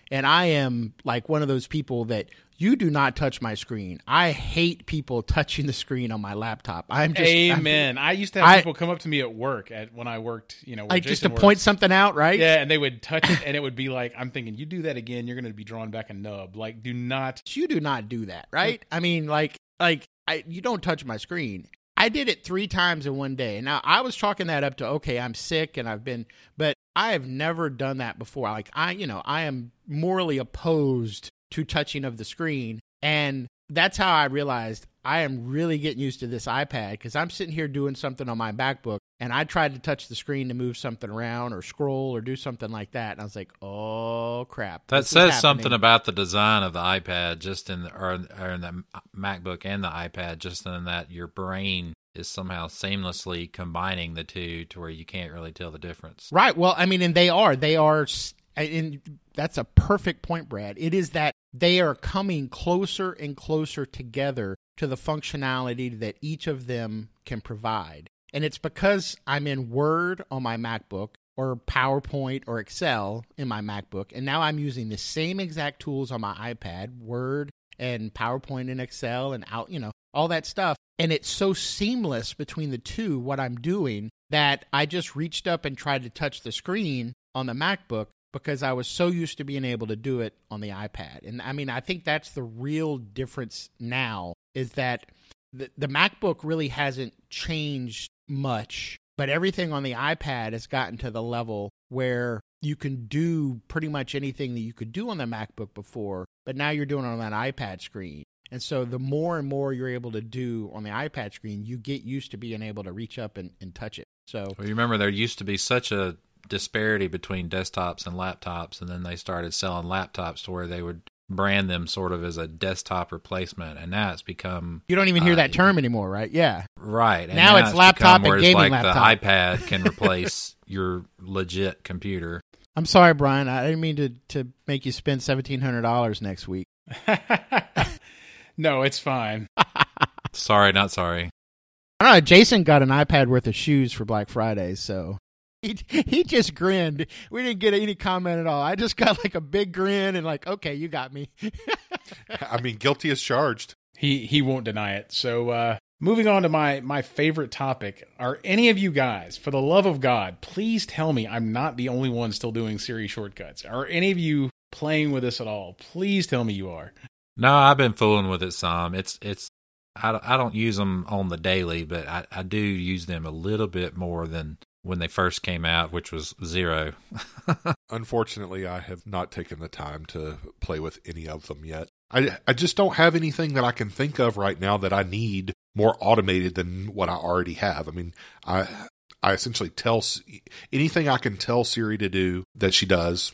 And I am like one of those people that you do not touch my screen. I hate people touching the screen on my laptop. Amen. I used to have people come up to me at work when I worked, like just to point something out, right? Yeah, and they would touch it, and it would be like, I'm thinking, you do that again, you're going to be drawing back a nub. Like, do not. You do not do that, right? I mean, you don't touch my screen. I did it 3 times in one day. Now, I was chalking that up to, okay, I'm sick and but I have never done that before. Like, I am morally opposed to touching of the screen. And that's how I realized I am really getting used to this iPad, because I'm sitting here doing something on my MacBook and I tried to touch the screen to move something around or scroll or do something like that. And I was like, oh, crap. That says something about the design of the iPad, just in the MacBook and the iPad, just in that your brain is somehow seamlessly combining the two to where you can't really tell the difference. Right. Well, I mean, and they are, and that's a perfect point, Brad. It is that they are coming closer and closer together to the functionality that each of them can provide. And it's because I'm in Word on my MacBook, or PowerPoint or Excel in my MacBook, and now I'm using the same exact tools on my iPad, Word and PowerPoint and Excel and all that stuff. And it's so seamless between the two, what I'm doing, that I just reached up and tried to touch the screen on the MacBook because I was so used to being able to do it on the iPad. And I mean, I think that's the real difference now, is that the MacBook really hasn't changed much, but everything on the iPad has gotten to the level where you can do pretty much anything that you could do on the MacBook before, but now you're doing it on that iPad screen. And so the more and more you're able to do on the iPad screen, you get used to being able to reach up and touch it. So, well, you remember there used to be such a disparity between desktops and laptops, and then they started selling laptops to where they would brand them sort of as a desktop replacement, and now it's become... You don't even hear that term anymore, right? Yeah. Right. And now it's laptop and gaming like laptop. The iPad can replace your legit computer. I'm sorry, Brian. I didn't mean to make you spend $1,700 next week. No, it's fine. Sorry, not sorry. I don't know. Jason got an iPad worth of shoes for Black Friday, so he just grinned. We didn't get any comment at all. I just got like a big grin and like, okay, you got me. I mean, guilty as charged. He won't deny it. So moving on to my favorite topic. Are any of you guys, for the love of God, please tell me I'm not the only one still doing Siri shortcuts. Are any of you playing with this at all? Please tell me you are. No, I've been fooling with it some. I don't use them on the daily, but I do use them a little bit more than when they first came out, which was 0. Unfortunately, I have not taken the time to play with any of them yet. I just don't have anything that I can think of right now that I need more automated than what I already have. I mean, I essentially tell anything I can tell Siri to do that she does.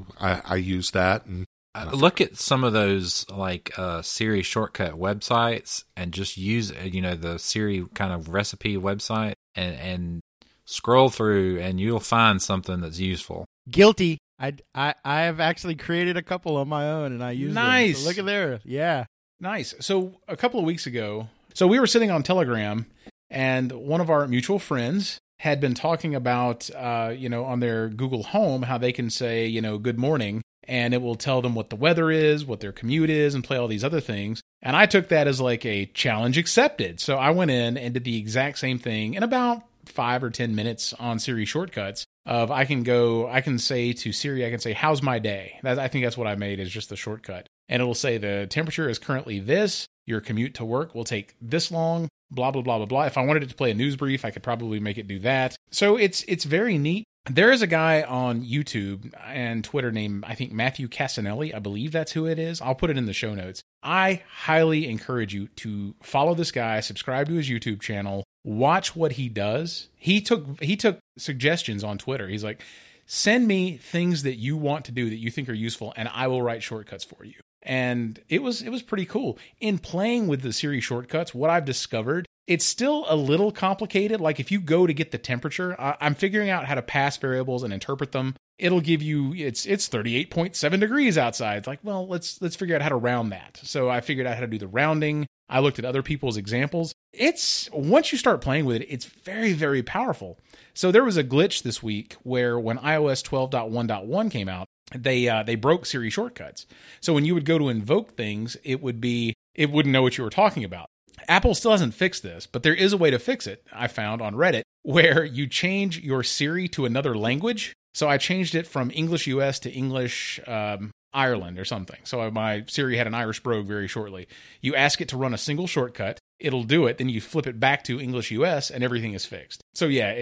I use that. And look at some of those like Siri shortcut websites and just use the Siri kind of recipe website and scroll through, and you'll find something that's useful. Guilty. I have actually created a couple on my own, and I use them. So look at there. Yeah. Nice. So a couple of weeks ago, we were sitting on Telegram, and one of our mutual friends had been talking about, on their Google Home, how they can say, good morning, and it will tell them what the weather is, what their commute is, and play all these other things. And I took that as like a challenge accepted. So I went in and did the exact same thing in about 5 or 10 minutes on Siri shortcuts. I can say to Siri, how's my day? I think that's what I made, is just the shortcut. And it'll say the temperature is currently this, your commute to work will take this long, blah, blah, blah, blah, blah. If I wanted it to play a news brief, I could probably make it do that. So it's very neat. There is a guy on YouTube and Twitter named, I think, Matthew Casanelli. I believe that's who it is. I'll put it in the show notes. I highly encourage you to follow this guy, subscribe to his YouTube channel, watch what he does. He took suggestions on Twitter. He's like, send me things that you want to do that you think are useful, and I will write shortcuts for you. And it was pretty cool. In playing with the Siri shortcuts, what I've discovered, it's still a little complicated. Like if you go to get the temperature, I'm figuring out how to pass variables and interpret them. It'll give you, it's 38.7 degrees outside. It's like, well, let's figure out how to round that. So I figured out how to do the rounding. I looked at other people's examples. Once you start playing with it, it's very, very powerful. So there was a glitch this week where when iOS 12.1.1 came out, they broke Siri shortcuts. So when you would go to invoke things, it wouldn't know what you were talking about. Apple still hasn't fixed this, but there is a way to fix it, I found on Reddit, where you change your Siri to another language. So I changed it from English US to English Ireland or something. So my Siri had an Irish brogue very shortly. You ask it to run a single shortcut, it'll do it, then you flip it back to English US and everything is fixed. So yeah,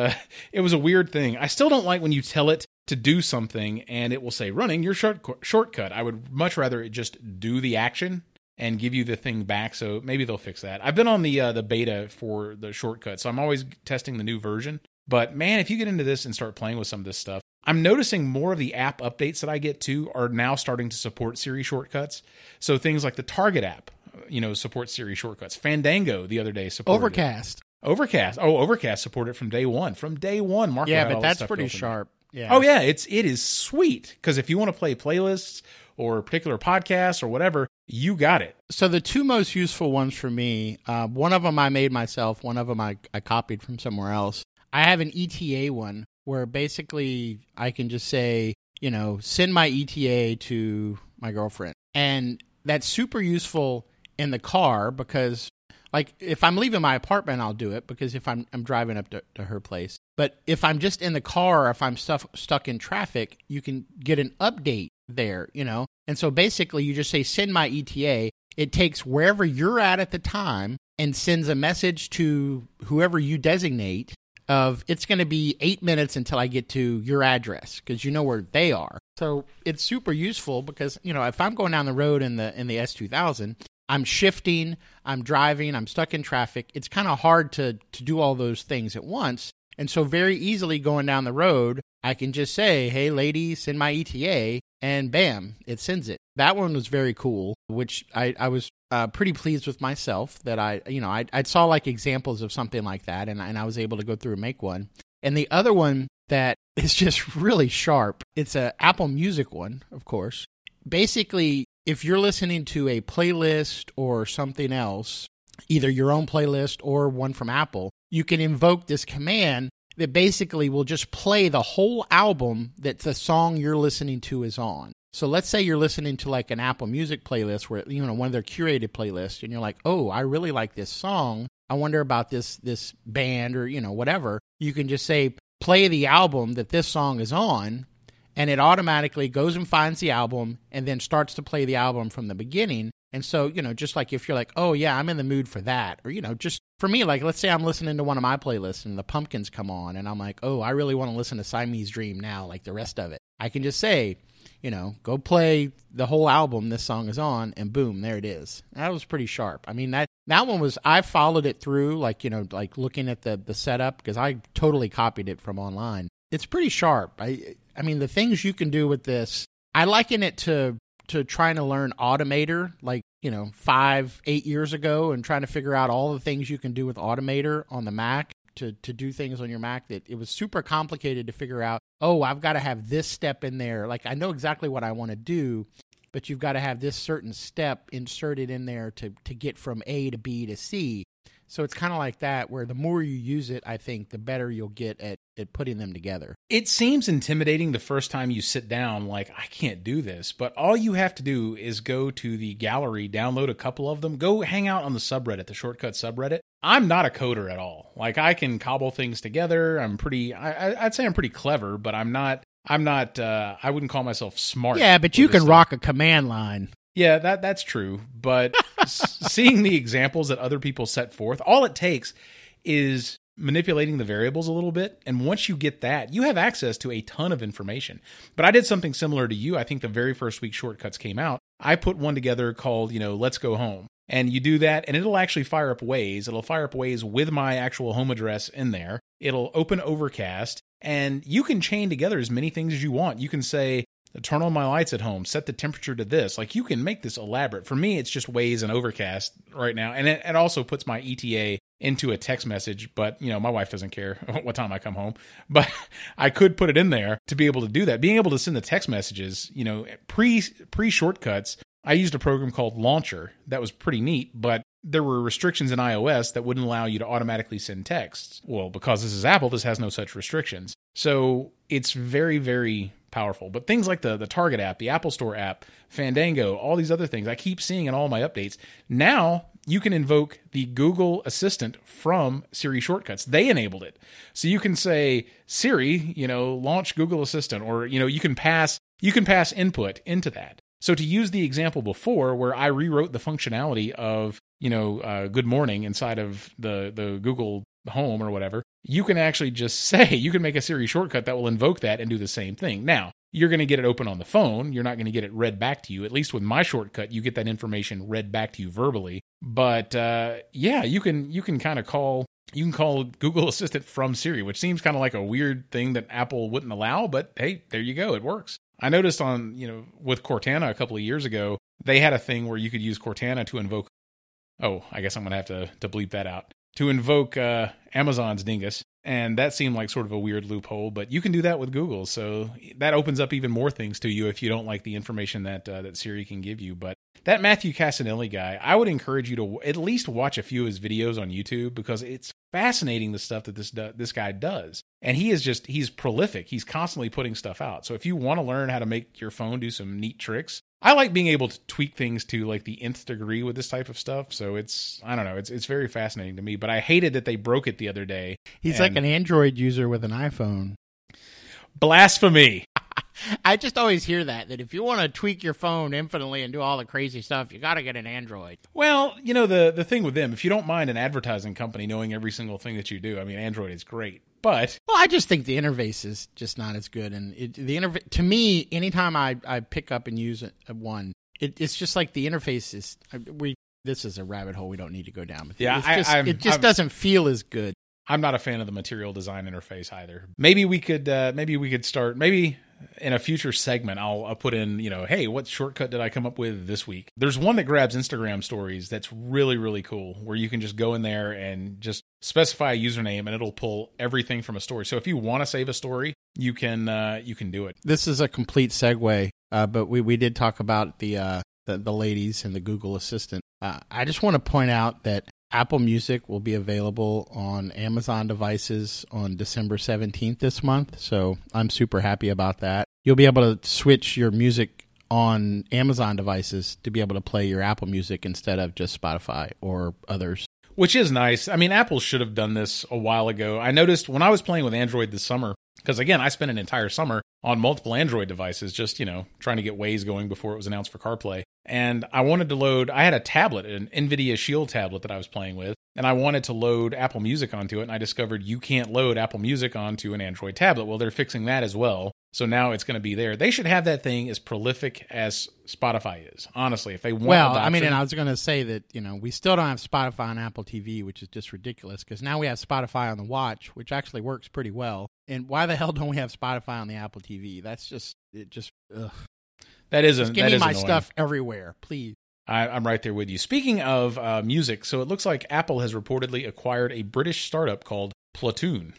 it was a weird thing. I still don't like when you tell it to do something and it will say running your shortcut. I would much rather it just do the action and give you the thing back. So maybe they'll fix that. I've been on the beta for the shortcut, so I'm always testing the new version. But man, if you get into this and start playing with some of this stuff, I'm noticing more of the app updates that I get to are now starting to support Siri shortcuts. So things like the Target app, supports Siri shortcuts. Fandango the other day supported Overcast. Oh, Overcast supported from day one. Marco. Yeah, but that's pretty sharp. Yeah. Oh yeah, it is sweet because if you want to play playlists or particular podcasts or whatever, you got it. So the two most useful ones for me, one of them I made myself, one of them I copied from somewhere else. I have an ETA one where basically I can just say, send my ETA to my girlfriend. And that's super useful in the car because, like, if I'm leaving my apartment, I'll do it because if I'm driving up to her place. But if I'm just in the car, if I'm stuck in traffic, you can get an update there, And so basically you just say, send my ETA. It takes wherever you're at the time and sends a message to whoever you designate of it's going to be 8 minutes until I get to your address because you know where they are. So it's super useful because, if I'm going down the road in the S2000, I'm shifting, I'm driving, I'm stuck in traffic. It's kind of hard to do all those things at once. And so very easily going down the road, I can just say, hey, lady, send my ETA, and bam, it sends it. That one was very cool, which I was pretty pleased with myself that I saw like examples of something like that, and I was able to go through and make one. And the other one that is just really sharp, it's a Apple Music one, of course. Basically, if you're listening to a playlist or something else, either your own playlist or one from Apple, you can invoke this command that basically will just play the whole album that the song you're listening to is on. So let's say you're listening to like an Apple Music playlist where, one of their curated playlists, and you're like, oh, I really like this song. I wonder about this band or, whatever. You can just say, play the album that this song is on, and it automatically goes and finds the album and then starts to play the album from the beginning. And so, just like if you're like, oh, yeah, I'm in the mood for that. Or, just for me, like, let's say I'm listening to one of my playlists and the Pumpkins come on and I'm like, oh, I really want to listen to Siamese Dream now, like the rest of it. I can just say, go play the whole album this song is on, and boom, there it is. That was pretty sharp. I mean, that one was, I followed it through, like, like looking at the setup, because I totally copied it from online. It's pretty sharp. I mean, the things you can do with this, I liken it to trying to learn Automator, like, 5-8 years ago, and trying to figure out all the things you can do with Automator on the Mac to do things on your Mac that it was super complicated to figure out, oh, I've got to have this step in there. Like, I know exactly what I want to do, but you've got to have this certain step inserted in there to get from A to B to C. So it's kind of like that, where the more you use it, I think, the better you'll get at putting them together. It seems intimidating the first time you sit down, like, I can't do this. But all you have to do is go to the gallery, download a couple of them, go hang out on the subreddit, the Shortcut subreddit. I'm not a coder at all. Like, I can cobble things together. I'd say I'm pretty clever, but I'm not, I wouldn't call myself smart. Yeah, but you can rock a command line. Yeah, that's true. But seeing the examples that other people set forth, all it takes is manipulating the variables a little bit. And once you get that, you have access to a ton of information. But I did something similar to you. I think the very first week Shortcuts came out, I put one together called, Let's Go Home. And you do that, and it'll actually fire up Waze. It'll fire up Waze with my actual home address in there. It'll open Overcast, and you can chain together as many things as you want. You can say, turn on my lights at home, set the temperature to this. Like, you can make this elaborate. For me, it's just Waze and Overcast right now. And it also puts my ETA into a text message, but, my wife doesn't care what time I come home. But I could put it in there to be able to do that. Being able to send the text messages, pre-shortcuts, I used a program called Launcher that was pretty neat, but there were restrictions in iOS that wouldn't allow you to automatically send texts. Well, because this is Apple, this has no such restrictions. So it's very, very powerful. But things like the Target app, the Apple Store app, Fandango, all these other things I keep seeing in all my updates. Now you can invoke the Google Assistant from Siri shortcuts. They enabled it. So you can say, Siri, launch Google Assistant, or, you can pass input into that. So to use the example before where I rewrote the functionality of, good morning inside of the Google Home or whatever, you can actually just say, you can make a Siri shortcut that will invoke that and do the same thing. Now, you're going to get it open on the phone. You're not going to get it read back to you. At least with my shortcut, you get that information read back to you verbally. But you can kind of call Google Assistant from Siri, which seems kind of like a weird thing that Apple wouldn't allow. But hey, there you go. It works. I noticed with Cortana a couple of years ago, they had a thing where you could use Cortana to invoke. Oh, I guess I'm going to have to bleep that out. To invoke Amazon's Dingus. And that seemed like sort of a weird loophole, but you can do that with Google. So that opens up even more things to you if you don't like the information that Siri can give you. But that Matthew Casanelli guy, I would encourage you to at least watch a few of his videos on YouTube, because it's fascinating the stuff that this guy does. And he's prolific. He's constantly putting stuff out. So if you want to learn how to make your phone do some neat tricks, I like being able to tweak things to like the nth degree with this type of stuff. So it's very fascinating to me, but I hated that they broke it the other day. He's like an Android user with an iPhone. Blasphemy. I just always hear that if you want to tweak your phone infinitely and do all the crazy stuff, you got to get an Android. Well, the thing with them, if you don't mind an advertising company knowing every single thing that you do, I mean, Android is great. But I just think the interface is just not as good. And to me, anytime I pick up and use one, it's just like the interface is. This is a rabbit hole we don't need to go down. It just doesn't feel as good. I'm not a fan of the material design interface either. Maybe we could start. Maybe in a future segment, I'll put in, hey, what shortcut did I come up with this week? There's one that grabs Instagram stories that's really, really cool, where you can just go in there and just specify a username and it'll pull everything from a story. So if you want to save a story, you can do it. This is a complete segue, but we did talk about the ladies and the Google Assistant. I just want to point out that Apple Music will be available on Amazon devices on December 17th this month, so I'm super happy about that. You'll be able to switch your music on Amazon devices to be able to play your Apple Music instead of just Spotify or others. Which is nice. I mean, Apple should have done this a while ago. I noticed when I was playing with Android this summer, because again, I spent an entire summer on multiple Android devices, just, trying to get Waze going before it was announced for CarPlay. And I wanted to load, I had a tablet, an NVIDIA Shield tablet that I was playing with, and I wanted to load Apple Music onto it, and I discovered you can't load Apple Music onto an Android tablet. Well, they're fixing that as well. So now it's going to be there. They should have that thing as prolific as Spotify is, honestly, if they want adoption. I mean, and I was going to say that, we still don't have Spotify on Apple TV, which is just ridiculous, because now we have Spotify on the Watch, which actually works pretty well. And why the hell don't we have Spotify on the Apple TV? That's just, ugh. That isn't. Just give me my annoying. stuff everywhere, please. I'm right there with you. Speaking of music, so it looks like Apple has reportedly acquired a British startup called Platoon.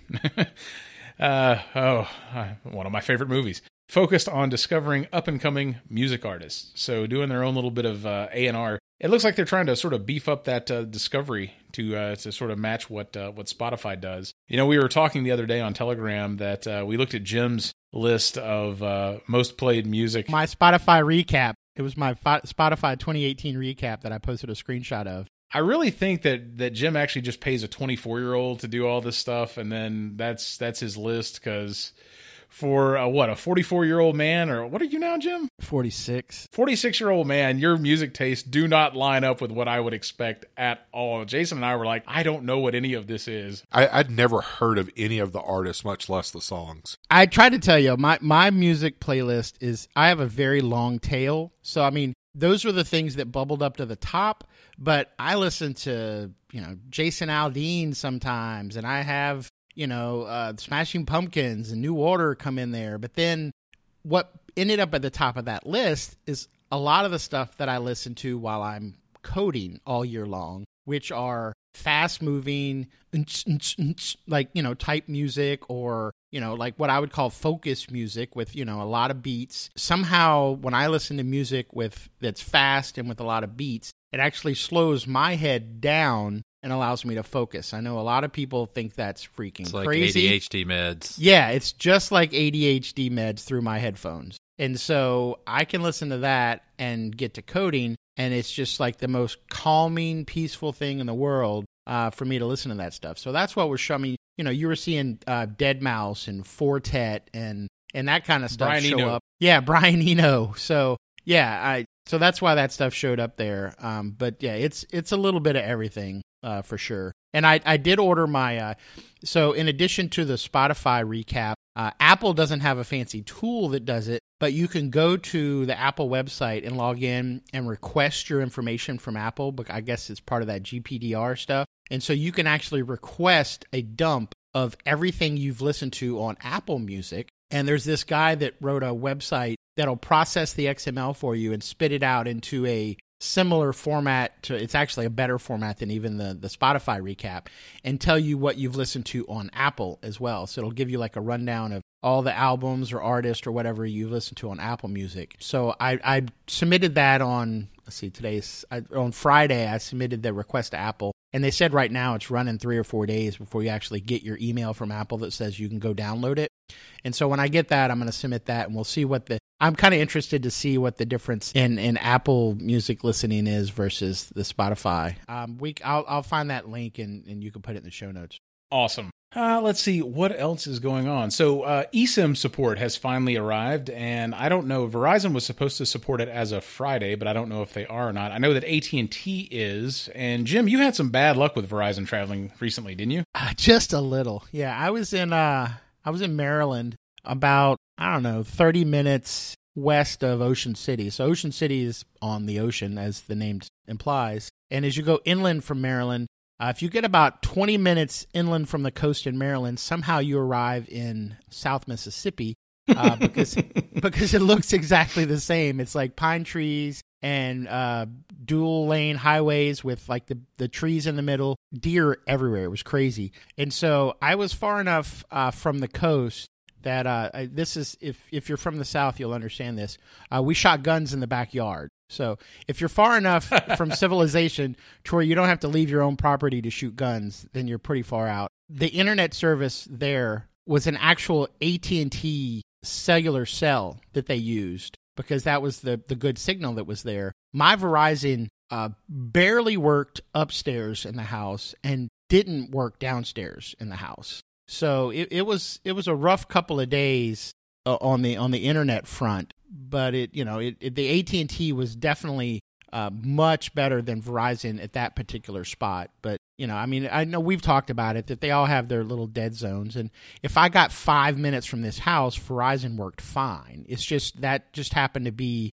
One of my favorite movies. Focused on discovering up-and-coming music artists. So doing their own little bit of A&R. It looks like they're trying to sort of beef up that discovery to sort of match what Spotify does. We were talking the other day on Telegram that we looked at Jim's list of most played music. My Spotify recap. It was my Spotify 2018 recap that I posted a screenshot of. I really think that Jim actually just pays a 24-year-old to do all this stuff, and then that's his list, because for a 44-year-old man, or what are you now, Jim? 46. 46-year-old man, your music tastes do not line up with what I would expect at all. Jason and I were like, I don't know what any of this is. I'd never heard of any of the artists, much less the songs. I tried to tell you, my music playlist is, I have a very long tail. So, I mean, those were the things that bubbled up to the top, but I listen to, Jason Aldean sometimes, and I have, Smashing Pumpkins and New Order come in there. But then what ended up at the top of that list is a lot of the stuff that I listen to while I'm coding all year long, which are fast moving, like, type music, or, like what I would call focus music with, a lot of beats. Somehow when I listen to music that's fast and with a lot of beats, it actually slows my head down and allows me to focus. I know a lot of people think that's freaking it's like crazy. ADHD meds. Yeah, it's just like ADHD meds through my headphones. And so I can listen to that and get to coding, and it's just like the most calming, peaceful thing in the world for me to listen to that stuff. So that's what was showing me. You were seeing Deadmau5 and Fortet and that kind of stuff Brian show Eno. up. Yeah, Brian Eno. So yeah, so that's why that stuff showed up there. But yeah, it's a little bit of everything for sure. And I did order my so in addition to the Spotify recap, Apple doesn't have a fancy tool that does it, but you can go to the Apple website and log in and request your information from Apple. But I guess it's part of that GPDR stuff. And so you can actually request a dump of everything you've listened to on Apple Music. And there's this guy that wrote a website that'll process the XML for you and spit it out into a similar format to, it's actually a better format than even the Spotify recap, and tell you what you've listened to on Apple as well. So it'll give you like a rundown of all the albums or artists or whatever you've listened to on Apple Music. So I submitted that on, on Friday, I submitted the request to Apple. And they said right now it's running 3 or 4 days before you actually get your email from Apple that says you can go download it. And so when I get that, I'm going to submit that, and we'll see I'm kind of interested to see what the difference in Apple Music listening is versus the Spotify. I'll find that link, and you can put it in the show notes. Awesome. Let's see what else is going on. So eSIM support has finally arrived, and I don't know. Verizon was supposed to support it as of Friday, but I don't know if they are or not. I know that AT&T is. And Jim, you had some bad luck with Verizon traveling recently, didn't you? Just a little. Yeah, I was in Maryland, about 30 minutes west of Ocean City. So Ocean City is on the ocean, as the name implies. And as you go inland from Maryland, if you get about 20 minutes inland from the coast in Maryland, somehow you arrive in South Mississippi because it looks exactly the same. It's like pine trees and dual lane highways with like the trees in the middle, deer everywhere. It was crazy. And so I was far enough from the coast that this is, if you're from the South, you'll understand this. We shot guns in the backyard. So if you're far enough from civilization to where you don't have to leave your own property to shoot guns, then you're pretty far out. The internet service there was an actual AT&T cellular cell that they used because that was the good signal that was there. My Verizon barely worked upstairs in the house and didn't work downstairs in the house. So it was a rough couple of days on the internet front, but the AT&T was definitely much better than Verizon at that particular spot. But I know we've talked about it, that they all have their little dead zones, and if I got 5 minutes from this house, Verizon worked fine. It's just that just happened to be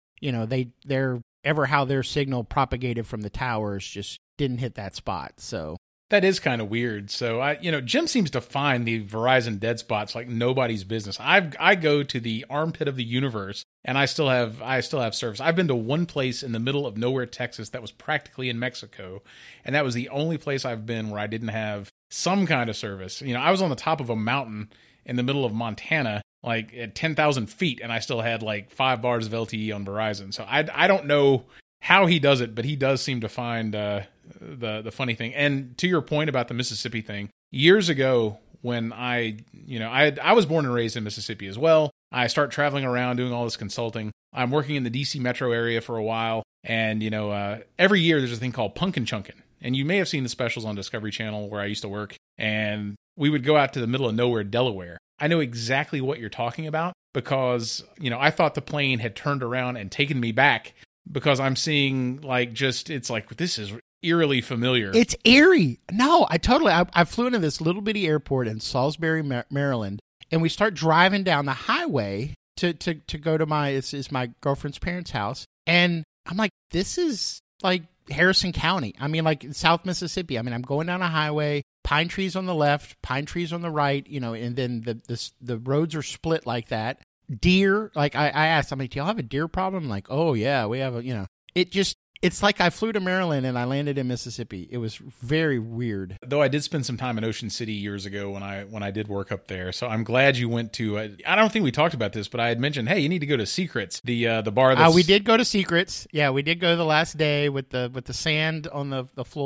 how their signal propagated from the towers just didn't hit that spot. So that is kind of weird. So Jim seems to find the Verizon dead spots like nobody's business. I go to the armpit of the universe, and I still have service. I've been to one place in the middle of nowhere, Texas, that was practically in Mexico, and that was the only place I've been where I didn't have some kind of service. I was on the top of a mountain in the middle of Montana, like at 10,000 feet, and I still had like 5 bars of LTE on Verizon. So I don't know how he does it, but he does seem to find the funny thing. And to your point about the Mississippi thing, years ago when I was born and raised in Mississippi as well. I start traveling around doing all this consulting. I'm working in the DC metro area for a while, and every year there's a thing called Punkin' Chunkin'. And you may have seen the specials on Discovery Channel where I used to work, and we would go out to the middle of nowhere, Delaware. I know exactly what you're talking about because, I thought the plane had turned around and taken me back because I'm seeing it's like, this is eerily familiar. It's eerie. No, I flew into this little bitty airport in Salisbury, Maryland, and we start driving down the highway to go to my girlfriend's parents' house. And I'm like, this is like Harrison County. I mean, like South Mississippi. I mean, I'm going down a highway, pine trees on the left, pine trees on the right, and then the roads are split like that. Deer, like I asked, I'm like, do y'all have a deer problem? Like, oh yeah, we have it's like I flew to Maryland and I landed in Mississippi. It was very weird. Though I did spend some time in Ocean City years ago when I did work up there. So I'm glad you went to, I don't think we talked about this, but I had mentioned, hey, you need to go to Secrets, the bar that's... we did go to Secrets. Yeah, we did go the last day with the sand on the floor.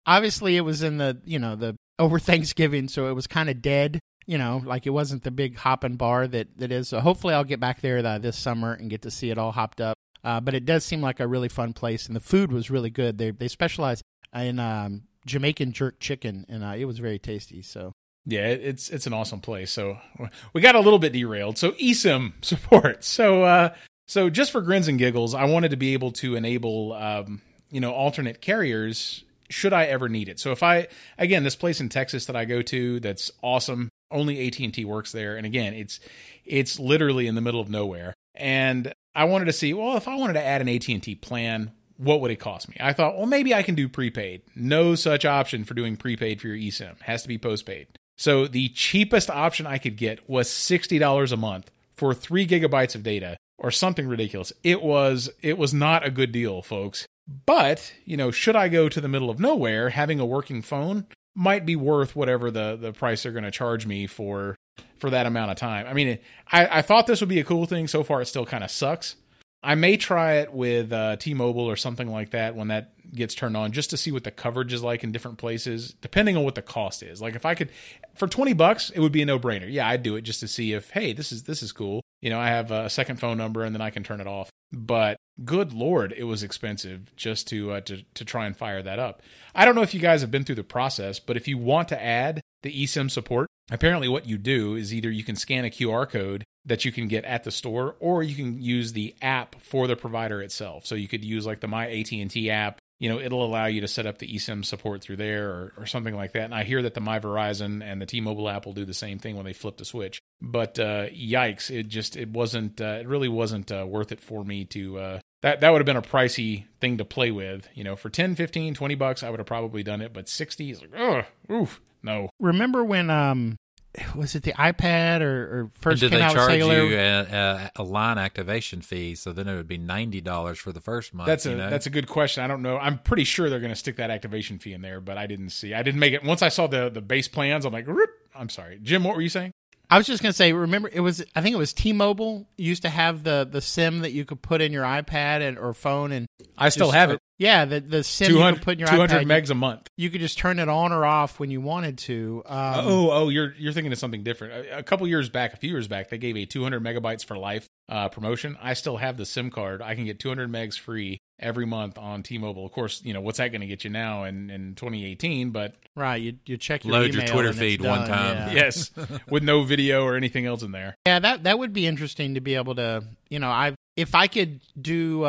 obviously it was in the over Thanksgiving, so it was kind of dead. Like it wasn't the big hopping bar that is. So hopefully I'll get back there this summer and get to see it all hopped up. But it does seem like a really fun place, and the food was really good. They specialize in Jamaican jerk chicken, and it was very tasty. So yeah, it's an awesome place. So we got a little bit derailed. So eSIM support. So just for grins and giggles, I wanted to be able to enable alternate carriers should I ever need it. So this place in Texas that I go to, that's awesome. Only AT&T works there. And again, it's literally in the middle of nowhere. And I wanted to see, well, if I wanted to add an AT&T plan, what would it cost me? I thought, well, maybe I can do prepaid. No such option for doing prepaid for your eSIM. It has to be postpaid. So the cheapest option I could get was $60 a month for 3 gigabytes of data or something ridiculous. It was not a good deal, folks. But, should I go to the middle of nowhere, having a working phone might be worth whatever the price they're going to charge me for that amount of time. I mean, I thought this would be a cool thing. So far, it still kind of sucks. I may try it with T-Mobile or something like that when that gets turned on, just to see what the coverage is like in different places, depending on what the cost is. Like if I could, for $20, it would be a no-brainer. Yeah, I'd do it just to see if, hey, this is cool. I have a second phone number and then I can turn it off. But good Lord, it was expensive just to try and fire that up. I don't know if you guys have been through the process, but if you want to add the eSIM support, apparently what you do is either you can scan a QR code that you can get at the store, or you can use the app for the provider itself. So you could use like the My AT&T app. It'll allow you to set up the eSIM support through there or something like that. And I hear that the My Verizon and the T-Mobile app will do the same thing when they flip the switch. But yikes, it really wasn't worth it for me to, that would have been a pricey thing to play with. For $10, $15, $20, I would have probably done it. But 60 is like, ugh, oof, no. Remember when, was it the iPad or first came out with cellular? Did they charge you a line activation fee? So then it would be $90 for the first month. That's a good question. I don't know. I'm pretty sure they're going to stick that activation fee in there, but I didn't make it. Once I saw the base plans, I'm like, I'm sorry. Jim, what were you saying? I was just going to say, remember, I think it was T-Mobile used to have the SIM that you could put in your iPad or phone. And I still have it. Yeah, the SIM you could put in your 200 iPad. 200 megs a month. You could just turn it on or off when you wanted to. You're thinking of something different. A few years back, they gave a 200 megabytes for life promotion. I still have the SIM card. I can get 200 megs free every month on T-Mobile. Of course, what's that going to get you now in 2018? But right, you check your load email your Twitter feed one time. Yeah. Yes, with no video or anything else in there. Yeah, that would be interesting to be able to. If I could do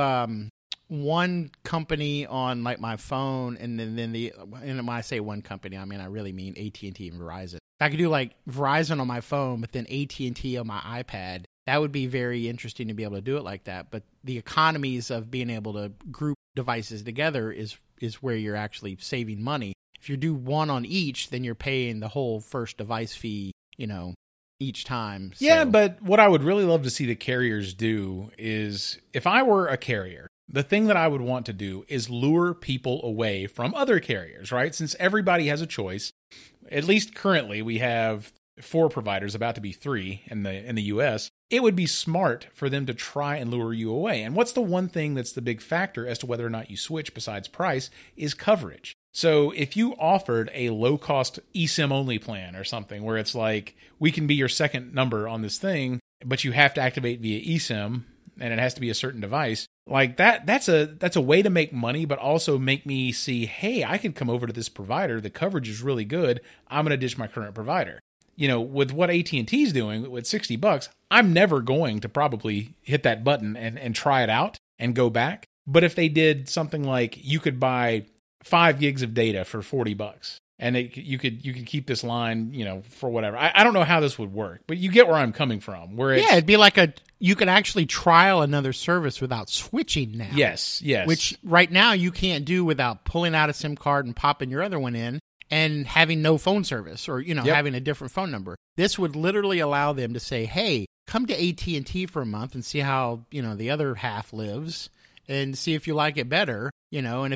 one company on like my phone, and then and when I say one company, I really mean AT&T and Verizon. If I could do like Verizon on my phone, but then AT&T on my iPad, that would be very interesting to be able to do it like that. But the economies of being able to group devices together is where you're actually saving money. If you do one on each, then you're paying the whole first device fee, each time. So. Yeah, but what I would really love to see the carriers do is, if I were a carrier, the thing that I would want to do is lure people away from other carriers, right? Since everybody has a choice, at least currently we have 4 providers, about to be 3 in the US. It would be smart for them to try and lure you away. And what's the one thing that's the big factor as to whether or not you switch besides price is coverage. So if you offered a low-cost eSIM only plan or something where it's like, we can be your second number on this thing, but you have to activate via eSIM and it has to be a certain device, like that's a way to make money, but also make me see, hey, I could come over to this provider. The coverage is really good. I'm going to ditch my current provider. With what AT&T's doing with $60, I'm never going to probably hit that button and try it out and go back. But if they did something like you could buy 5 gigs of data for $40 and you could keep this line, for whatever. I don't know how this would work, but you get where I'm coming from. Where it'd be like you could actually trial another service without switching now. Yes. Which right now you can't do without pulling out a SIM card and popping your other one in and having no phone service or, having a different phone number. This would literally allow them to say, hey, come to AT&T for a month and see how, the other half lives and see if you like it better, and if it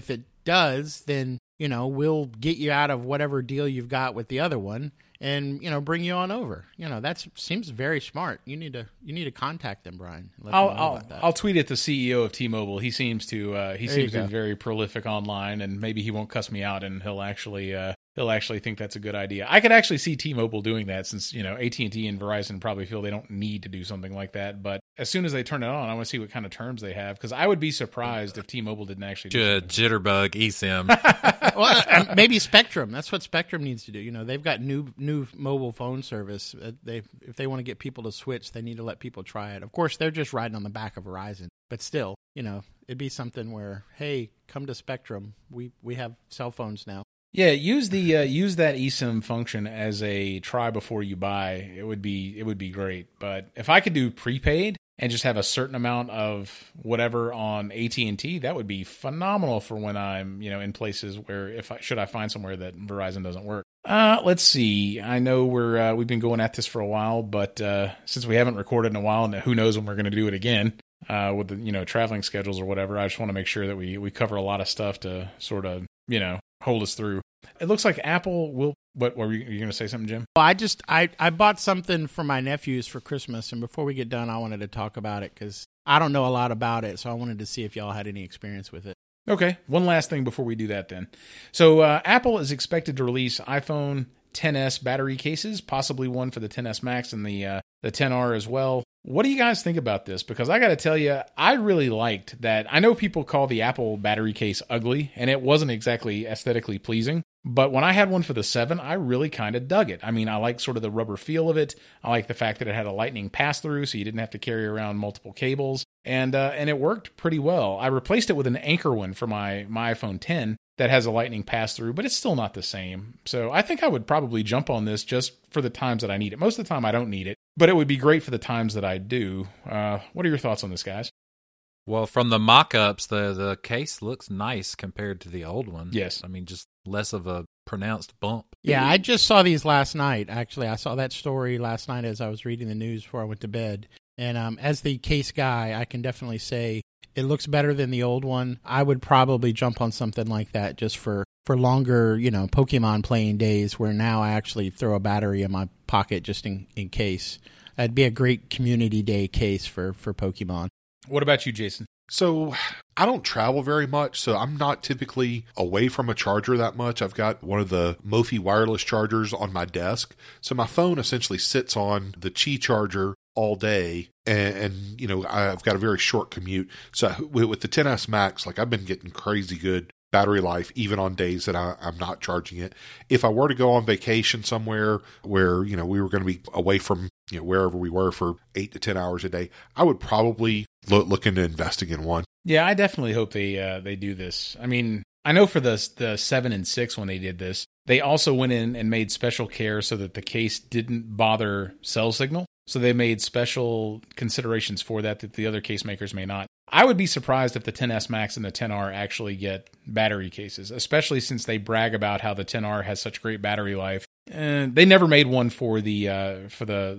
does, then, we'll get you out of whatever deal you've got with the other one and, bring you on over. That seems very smart. You need to contact them, Brian. I'll tweet at the CEO of T-Mobile. He seems to be very prolific online, and maybe he won't cuss me out, and he'll actually think that's a good idea. I could actually see T-Mobile doing that, since AT&T and Verizon probably feel they don't need to do something like that. But as soon as they turn it on, I want to see what kind of terms they have, because I would be surprised if T-Mobile didn't actually do jitterbug eSIM. Well, maybe Spectrum. That's what Spectrum needs to do. They've got new mobile phone service. If they want to get people to switch, they need to let people try it. Of course, they're just riding on the back of Verizon, but still, it'd be something where, hey, come to Spectrum. We have cell phones now. Yeah, use that eSIM function as a try before you buy. It would be great. But if I could do prepaid and just have a certain amount of whatever on AT&T, that would be phenomenal for when I'm in places where should I find somewhere that Verizon doesn't work. Let's see. I know we've been going at this for a while, but since we haven't recorded in a while, and who knows when we're going to do it again with the traveling schedules or whatever, I just want to make sure that we cover a lot of stuff to sort of hold us through. It looks like Apple will. What were you going to say something, Jim? Well, I bought something for my nephews for Christmas, and before we get done, I wanted to talk about it because I don't know a lot about it, so I wanted to see if y'all had any experience with it. Okay, one last thing before we do that then. So Apple is expected to release iPhone XS battery cases, possibly one for the XS Max and the XR as well. What do you guys think about this? Because I got to tell you, I really liked that. I know people call the Apple battery case ugly, and it wasn't exactly aesthetically pleasing. But when I had one for the 7, I really kind of dug it. I mean, I like sort of the rubber feel of it. I like the fact that it had a lightning pass-through, so you didn't have to carry around multiple cables. And it worked pretty well. I replaced it with an Anker one for my iPhone X that has a lightning pass-through, but it's still not the same. So I think I would probably jump on this just for the times that I need it. Most of the time, I don't need it, but it would be great for the times that I do. What are your thoughts on this, guys? Well, from the mock-ups, the case looks nice compared to the old one. Yes. I mean, just less of a pronounced bump. Yeah, I just saw these last night. Actually, I saw that story last night as I was reading the news before I went to bed. And as the case guy, I can definitely say it looks better than the old one. I would probably jump on something like that just for longer, Pokemon playing days where now I actually throw a battery in my pocket just in case. That'd be a great community day case for Pokemon. What about you, Jason? So I don't travel very much, so I'm not typically away from a charger that much. I've got one of the Mophie wireless chargers on my desk. So my phone essentially sits on the Qi charger all day, and I've got a very short commute. So with the XS Max, I've been getting crazy good battery life even on days that I'm not charging it. If I were to go on vacation somewhere where we were going to be away from wherever we were for 8 to 10 hours a day, I would probably look into investing in one. Yeah, I definitely hope they do this. I mean, I know for the 7 and 6 when they did this, they also went in and made special care so that the case didn't bother cell signal. So they made special considerations for that the other case makers may not. I would be surprised if the XS Max and the XR actually get battery cases, especially since they brag about how the XR has such great battery life. They never made one for the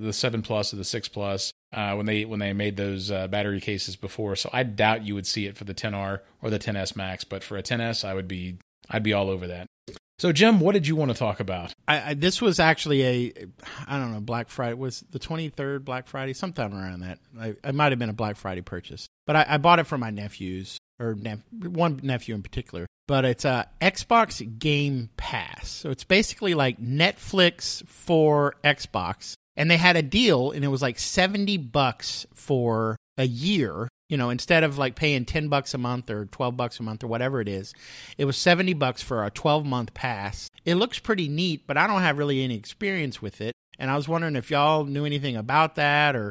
7 Plus or the 6 Plus when they made those battery cases before. So I doubt you would see it for the XR or the XS Max. But for a XS, I'd be all over that. So, Jim, what did you want to talk about? This was actually Black Friday. It was the 23rd Black Friday, sometime around that. It might have been a Black Friday purchase. But I bought it for my nephews, or one nephew in particular. But it's a Xbox Game Pass. So it's basically like Netflix for Xbox. And they had a deal, and it was like $70 for a year. Instead of paying $10 a month or $12 a month or whatever it is, it was $70 for a 12-month pass. It looks pretty neat, but I don't have really any experience with it. And I was wondering if y'all knew anything about that or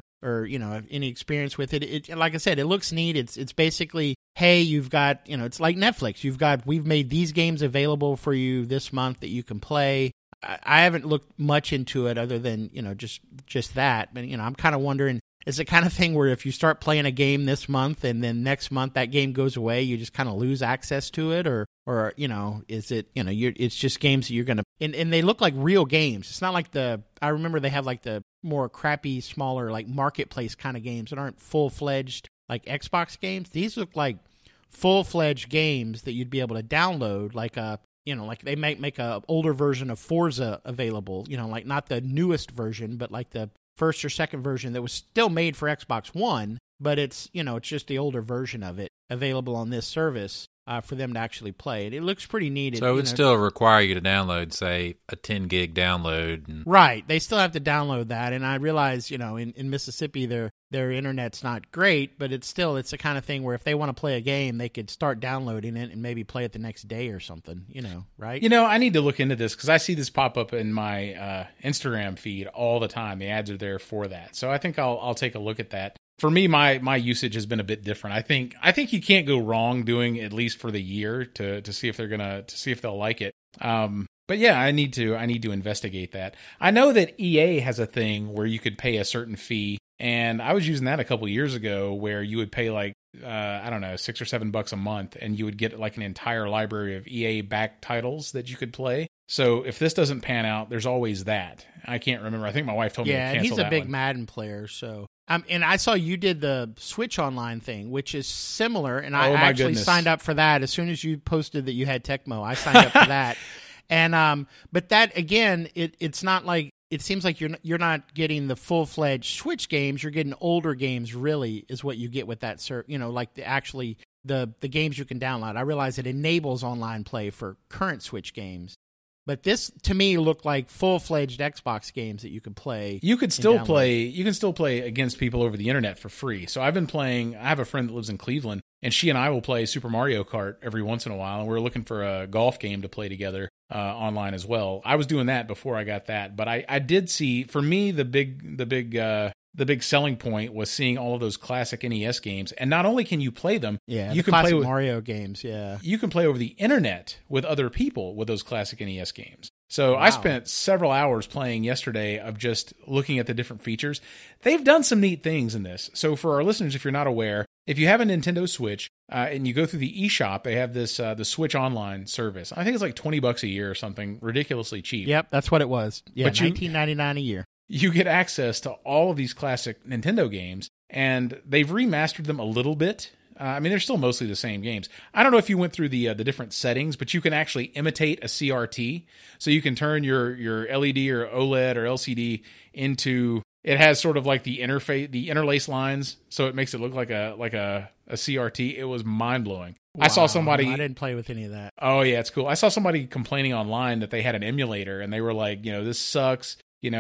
any experience with it. Like I said, it looks neat. It's basically, hey, you've got, it's like Netflix. We've made these games available for you this month that you can play. I haven't looked much into it other than, just that. But, I'm kind of wondering, is it kind of thing where if you start playing a game this month and then next month that game goes away, you just kind of lose access to it? Or is it, it's just games that you're going to, and they look like real games. It's not like I remember they have the more crappy, smaller, marketplace kind of games that aren't full-fledged, Xbox games. These look like full-fledged games that you'd be able to download, like like they make a older version of Forza available, like not the newest version, but like the first or second version that was still made for Xbox One, but it's, it's just the older version of it available on this service for them to actually play it. It looks pretty neat. So it would still require you to download, say, a 10 gig download. Right. They still have to download that. And I realize, in Mississippi, their internet's not great, but it's the kind of thing where if they want to play a game, they could start downloading it and maybe play it the next day or something, right? I need to look into this because I see this pop up in my Instagram feed all the time. The ads are there for that. So I think I'll take a look at that. For me, my usage has been a bit different. I think you can't go wrong doing at least for the year to see if if they'll like it. But yeah, I need to investigate that. I know that EA has a thing where you could pay a certain fee, and I was using that a couple years ago where you would pay like I don't know, $6 or $7 a month, and you would get like an entire library of EA backed titles that you could play. So if this doesn't pan out, there's always that. I can't remember. I think my wife told me to cancel that one. Yeah, he's a big Madden player, so. And I saw you did the Switch Online thing, which is similar, and I actually signed up for that as soon as you posted that you had Tecmo. I signed up for that, and but that again, it's not like it seems like you're not getting the full-fledged Switch games. You're getting older games. Really, is what you get with that. Like the games you can download. I realize it enables online play for current Switch games. But this, to me, looked like full-fledged Xbox games that you could play. You can still play against people over the internet for free. So I've been playing. I have a friend that lives in Cleveland, and she and I will play Super Mario Kart every once in a while. And we're looking for a golf game to play together online as well. I was doing that before I got that, but I did see. For me, the big selling point was seeing all of those classic NES games. And not only can you play them, you can play with Mario games, yeah. You can play over the internet with other people with those classic NES games. So wow. I spent several hours playing yesterday of just looking at the different features. They've done some neat things in this. So for our listeners, if you're not aware, if you have a Nintendo Switch and you go through the eShop, they have this the Switch Online service. I think it's like $20 a year or something, ridiculously cheap. Yep, that's what it was. Yeah, $19.99 a year. You get access to all of these classic Nintendo games, and they've remastered them a little bit. They're still mostly the same games. I don't know if you went through the different settings, but you can actually imitate a CRT. So you can turn your LED or OLED or LCD into. It has sort of like the interface, the interlace lines, so it makes it look like a CRT. It was mind blowing. Wow. I saw somebody. I didn't play with any of that. Oh yeah, it's cool. I saw somebody complaining online that they had an emulator, and they were like, this sucks.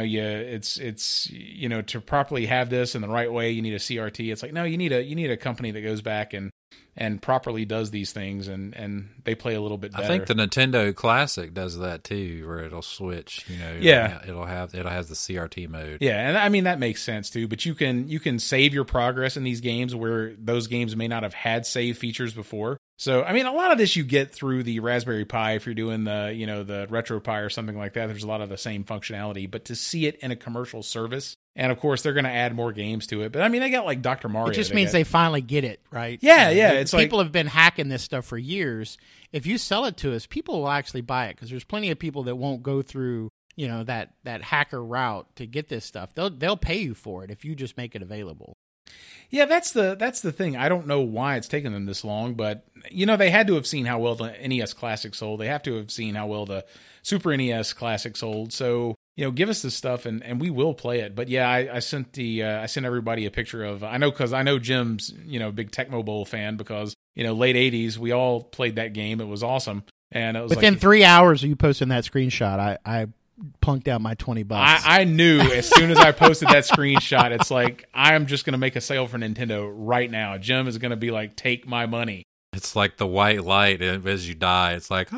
It's to properly have this in the right way, you need a CRT. It's like, no, you need a company that goes back and properly does these things, and they play a little bit better. I think the Nintendo Classic does that too, where it'll switch. It'll have the CRT mode. Yeah, and that makes sense too. But you can save your progress in these games where those games may not have had save features before. So, a lot of this you get through the Raspberry Pi if you're doing the RetroPie or something like that. There's a lot of the same functionality, but to see it in a commercial service, and of course they're going to add more games to it. But they got like Dr. Mario. It just means they finally get it, right? Yeah, yeah. It's people have been hacking this stuff for years. If you sell it to us, people will actually buy it because there's plenty of people that won't go through that hacker route to get this stuff. They'll pay you for it if you just make it available. Yeah, that's the thing. I don't know why it's taken them this long, but they had to have seen how well the NES Classic sold. They have to have seen how well the Super NES Classic sold. So, give us this stuff and we will play it. But yeah, I sent everybody a picture of. I know Jim's a big Tecmo Bowl fan because late '80s we all played that game. It was awesome, and it was within 3 hours of you posting that screenshot. I plunked out my $20. I knew as soon as I posted that screenshot, it's like, I'm just going to make a sale for Nintendo right now. Jim is going to be like, take my money. It's like the white light as you die. It's like,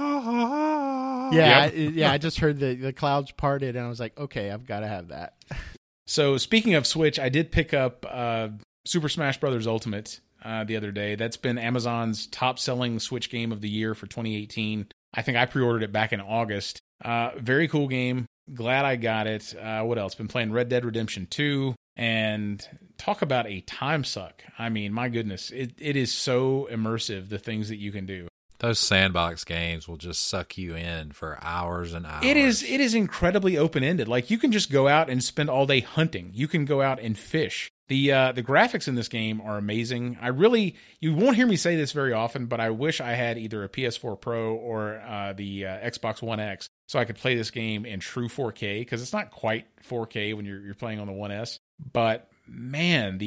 yeah, yep. I just heard the clouds parted, and I was like, okay, I've got to have that. So speaking of Switch, I did pick up Super Smash Bros. Ultimate the other day. That's been Amazon's top-selling Switch game of the year for 2018. I think I pre-ordered it back in August. Very cool game. Glad I got it. What else? Been playing Red Dead Redemption 2, and talk about a time suck. My goodness, it is so immersive, the things that you can do. Those sandbox games will just suck you in for hours and hours. It is incredibly open-ended. Like, you can just go out and spend all day hunting. You can go out and fish. The graphics in this game are amazing. You won't hear me say this very often, but I wish I had either a PS4 Pro or the Xbox One X so I could play this game in true 4K, because it's not quite 4K when you're playing on the One S. But man,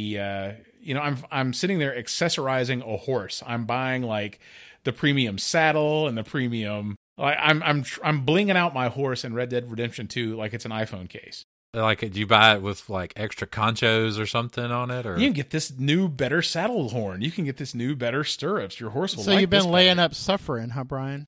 I'm sitting there accessorizing a horse. I'm buying like the premium saddle and the premium. I'm blinging out my horse in Red Dead Redemption 2 like it's an iPhone case. Like, do you buy it with like extra conchos or something on it? Or you can get this new, better saddle horn. You can get this new, better stirrups. Your horse will. So you've been laying up suffering, huh, Brian?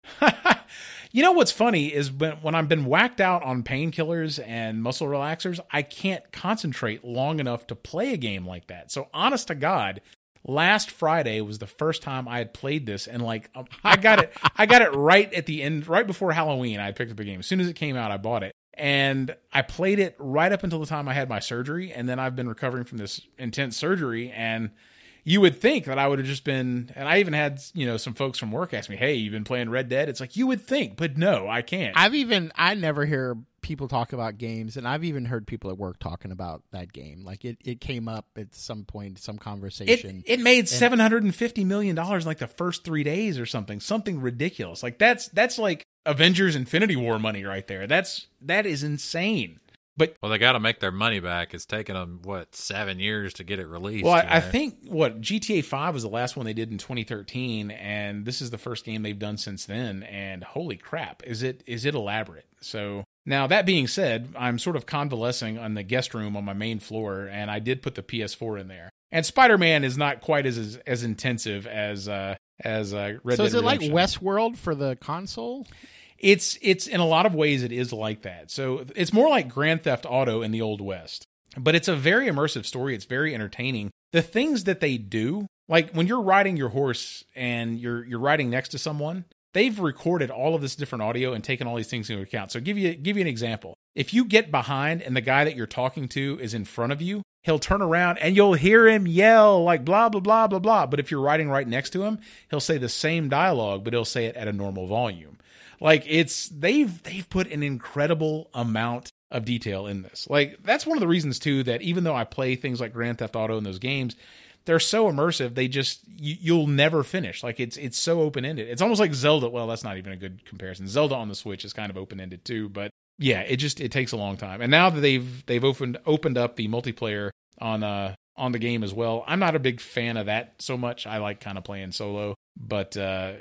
You know what's funny is when I've been whacked out on painkillers and muscle relaxers, I can't concentrate long enough to play a game like that. So honest to God, last Friday was the first time I had played this, and like I got it right at the end, right before Halloween. I picked up the game. As soon as it came out, I bought it. And I played it right up until the time I had my surgery, and then I've been recovering from this intense surgery, and you would think that I would have just been, and I even had, some folks from work ask me, hey, you've been playing Red Dead? It's like, you would think, but no, I can't. I never hear people talk about games, and I've even heard people at work talking about that game. Like, it came up at some point, some conversation. It made $750 million in like the first 3 days or something ridiculous. Like, that's like Avengers Infinity War money right there. That is insane. But they got to make their money back. It's taken them 7 years to get it released. Well, I think GTA 5 was the last one they did in 2013, and this is the first game they've done since then. And holy crap, is it elaborate? So now, that being said, I'm sort of convalescing on the guest room on my main floor, and I did put the PS4 in there. And Spider-Man is not quite as intensive as Red Dead Redemption. So is it like Westworld for the console? It's in a lot of ways it is like that. So it's more like Grand Theft Auto in the Old West. But it's a very immersive story. It's very entertaining. The things that they do, like when you're riding your horse and you're riding next to someone, they've recorded all of this different audio and taken all these things into account. So give you an example. If you get behind and the guy that you're talking to is in front of you, he'll turn around and you'll hear him yell like blah, blah, blah, blah, blah. But if you're riding right next to him, he'll say the same dialogue, but he'll say it at a normal volume. Like, they've put an incredible amount of detail in this. Like, that's one of the reasons too that even though I play things like Grand Theft Auto in those games, they're so immersive. They just you'll never finish. Like, it's so open ended. It's almost like Zelda. Well, that's not even a good comparison. Zelda on the Switch is kind of open ended too, but yeah, it takes a long time. And now that they've opened up the multiplayer on the game as well, I'm not a big fan of that so much. I like kind of playing solo. But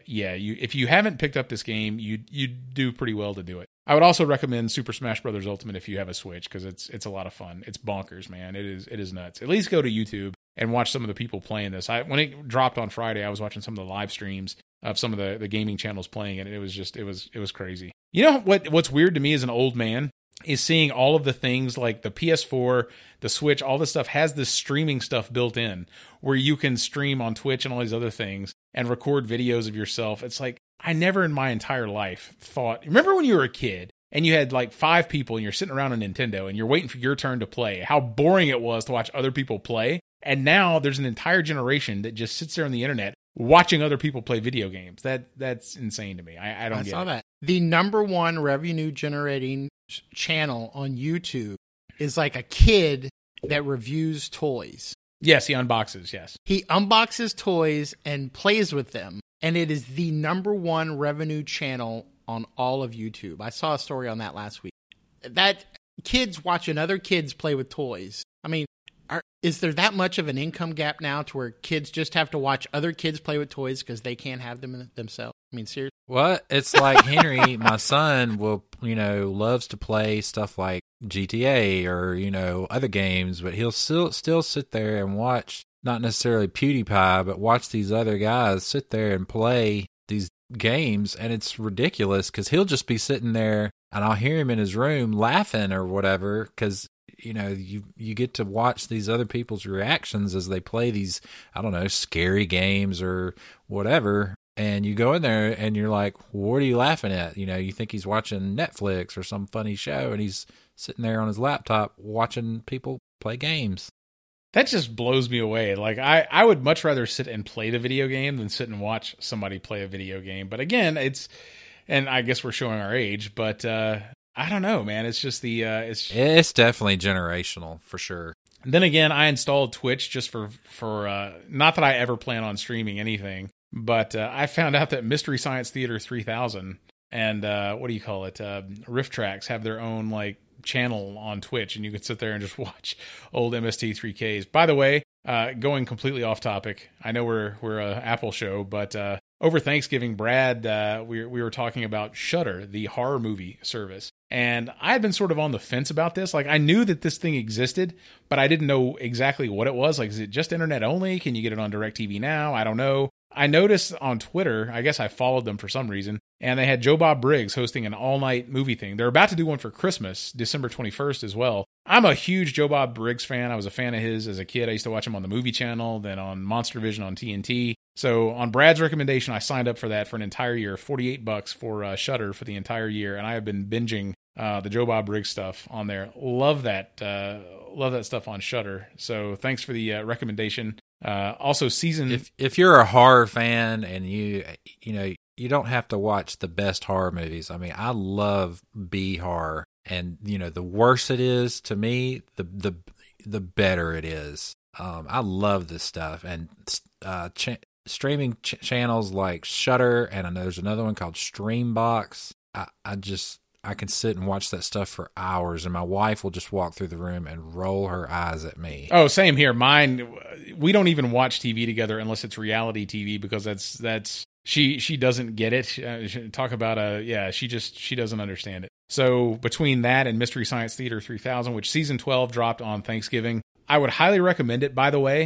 if you haven't picked up this game, you do pretty well to do it. I would also recommend Super Smash Bros. Ultimate if you have a Switch, because it's a lot of fun. It's bonkers, man. It is nuts. At least go to YouTube and watch some of the people playing this. When it dropped on Friday, I was watching some of the live streams of some of the gaming channels playing it. And it was crazy. You know what's weird to me as an old man is seeing all of the things like the PS4, the Switch, all this stuff has this streaming stuff built in where you can stream on Twitch and all these other things and record videos of yourself. It's like, I never in my entire life thought, remember when you were a kid and you had like 5 people and you're sitting around a Nintendo and you're waiting for your turn to play, how boring it was to watch other people play. And now there's an entire generation that just sits there on the internet watching other people play video games. That's insane to me. I don't get it. I saw that. The number one revenue generating channel on YouTube is like a kid that reviews toys. Yes, he unboxes, yes. He unboxes toys and plays with them, and it is the number one revenue channel on all of YouTube. I saw a story on that last week. That kids watching other kids play with toys. I mean, is there that much of an income gap now to where kids just have to watch other kids play with toys because they can't have them themselves? I mean, seriously? Well, it's like Henry, my son, loves to play stuff like GTA or, other games, but he'll still sit there and watch, not necessarily PewDiePie, but watch these other guys sit there and play these games, and it's ridiculous because he'll just be sitting there and I'll hear him in his room laughing or whatever because you get to watch these other people's reactions as they play these, I don't know, scary games or whatever. And you go in there and you're like, what are you laughing at? You think he's watching Netflix or some funny show and he's sitting there on his laptop watching people play games. That just blows me away. Like I would much rather sit and play the video game than sit and watch somebody play a video game. But again, and I guess we're showing our age, but I don't know, man. It's just it's definitely generational for sure. Then again, I installed Twitch just for not that I ever plan on streaming anything, but I found out that Mystery Science Theater 3000 and what do you call it, Rift Tracks have their own like channel on Twitch, and you can sit there and just watch old MST3Ks. By the way, going completely off topic, I know we're a Apple show, but over Thanksgiving, Brad, we were talking about Shudder, the horror movie service. And I had been sort of on the fence about this. Like, I knew that this thing existed, but I didn't know exactly what it was. Like, is it just internet only? Can you get it on DirecTV Now? I don't know. I noticed on Twitter, I guess I followed them for some reason, and they had Joe Bob Briggs hosting an all-night movie thing. They're about to do one for Christmas, December 21st as well. I'm a huge Joe Bob Briggs fan. I was a fan of his as a kid. I used to watch him on the Movie Channel, then on Monster Vision on TNT. So on Brad's recommendation, I signed up for that for an entire year, $48 for Shudder for the entire year, and I have been binging the Joe Bob Briggs stuff on there. Love that stuff on Shudder. So thanks for the recommendation. Also, if you're a horror fan and you don't have to watch the best horror movies. I mean, I love B horror, and the worse it is to me, the better it is. I love this stuff, and streaming channels like Shudder, and I know there's another one called Streambox. I can sit and watch that stuff for hours, and my wife will just walk through the room and roll her eyes at me. Oh, same here. Mine, we don't even watch TV together unless it's reality TV, because that's she doesn't get it. Talk about she doesn't understand it. So between that and Mystery Science Theater 3000, which season 12 dropped on Thanksgiving, I would highly recommend it. By the way,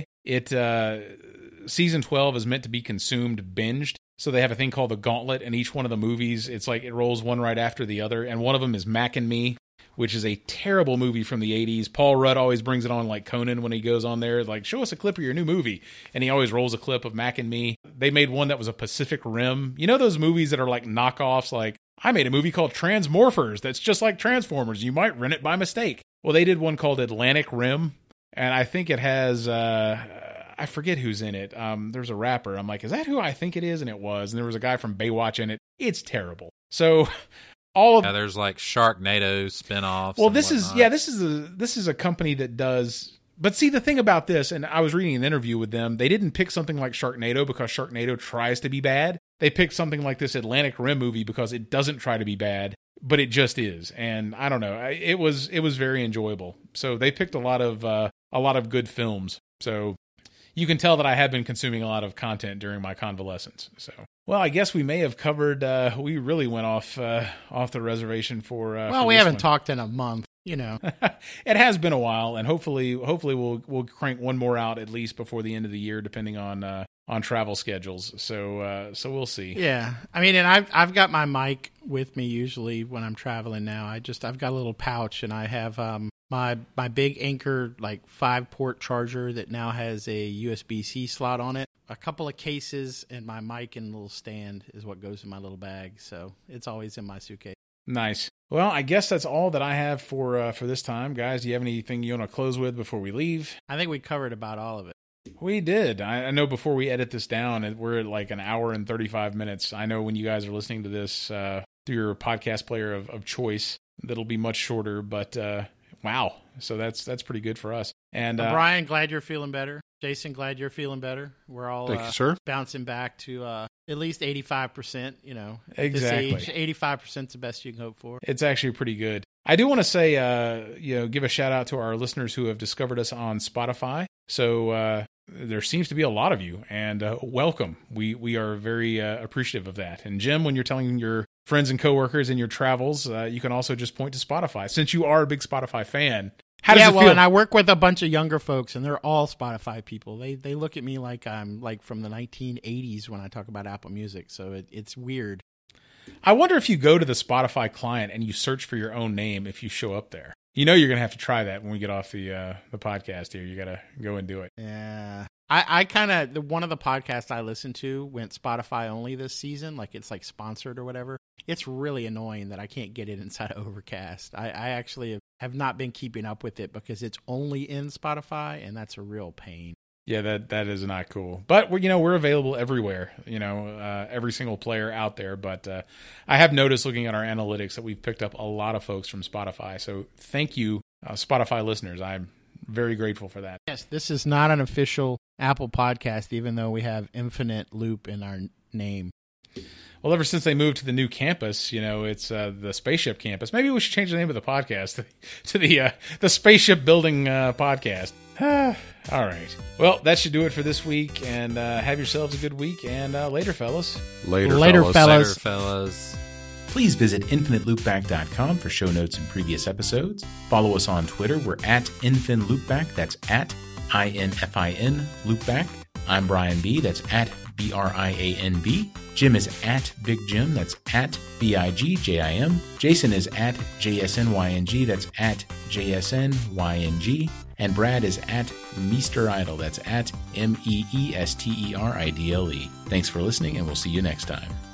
season 12 is meant to be consumed binged. So they have a thing called the Gauntlet, and each one of the movies, it's like it rolls one right after the other. And one of them is Mac and Me, which is a terrible movie from the 80s. Paul Rudd always brings it on like Conan when he goes on there, like, show us a clip of your new movie. And he always rolls a clip of Mac and Me. They made one that was a Pacific Rim. You know those movies that are like knockoffs? Like, I made a movie called Transmorphers that's just like Transformers. You might rent it by mistake. Well, they did one called Atlantic Rim, and I think it has... I forget who's in it. There's a rapper. I'm like, is that who I think it is? And it was. And there was a guy from Baywatch in it. It's terrible. So there's like Sharknado spinoffs. Well, this is a company that does. But see, the thing about this, and I was reading an interview with them, they didn't pick something like Sharknado because Sharknado tries to be bad. They picked something like this Atlantic Rim movie because it doesn't try to be bad, but it just is. And I don't know. It was very enjoyable. So they picked a lot of good films. So you can tell that I have been consuming a lot of content during my convalescence. So, well, I guess we may have covered. We really went off the reservation for. Well, we haven't talked in a month. It has been a while, and hopefully we'll crank one more out at least before the end of the year, depending on travel schedules. So we'll see. Yeah, I mean, and I've got my mic with me usually when I'm traveling now. I've got a little pouch, and I have my big Anchor like 5-port charger that now has a USB-C slot on it. A couple of cases, and my mic and little stand is what goes in my little bag. So it's always in my suitcase. Nice. Well, I guess that's all that I have for this time, guys. Do you have anything you want to close with before we leave? I think we covered about all of it. We did. I know before we edit this down, we're at like an hour and 35 minutes. I know when you guys are listening to this through your podcast player of choice, that'll be much shorter. But wow, so that's pretty good for us. And Brian, glad you're feeling better. Jason, glad you're feeling better. We're all Thank you, sir. Bouncing back to at least 85%. Exactly. This age, 85% is the best you can hope for. It's actually pretty good. I do want to say, give a shout out to our listeners who have discovered us on Spotify. So there seems to be a lot of you, and welcome. We are very appreciative of that. And Jim, when you're telling your friends and coworkers in your travels, you can also just point to Spotify. Since you are a big Spotify fan, how does it feel? And I work with a bunch of younger folks, and they're all Spotify people. They look at me like I'm like from the 1980s when I talk about Apple Music. So it's weird. I wonder if you go to the Spotify client and you search for your own name, if you show up there. You're going to have to try that when we get off the podcast here. You got to go and do it. Yeah. I kind of, one of the podcasts I listened to went Spotify only this season, like it's like sponsored or whatever. It's really annoying that I can't get it inside of Overcast. I actually have not been keeping up with it because it's only in Spotify, and that's a real pain. Yeah, that is not cool. But we're available everywhere. Every single player out there. But I have noticed, looking at our analytics, that we've picked up a lot of folks from Spotify. So thank you, Spotify listeners. I'm very grateful for that. Yes, this is not an official Apple podcast, even though we have Infinite Loop in our name. Well, ever since they moved to the new campus, it's the Spaceship Campus. Maybe we should change the name of the podcast to the Spaceship Building Podcast. All right. Well, that should do it for this week, and have yourselves a good week, and later, fellas. Later, fellas. Please visit infiniteloopback.com for show notes and previous episodes. Follow us on Twitter. We're at InfinLoopback. That's at INFIN Loopback. I'm Brian B. That's at BRIANB. Jim is at Big Jim. That's at BIGJIM. Jason is at JSNYNG. That's at JSNYNG. And Brad is at Meester Idle. That's at MEESTERIDLE. Thanks for listening, and we'll see you next time.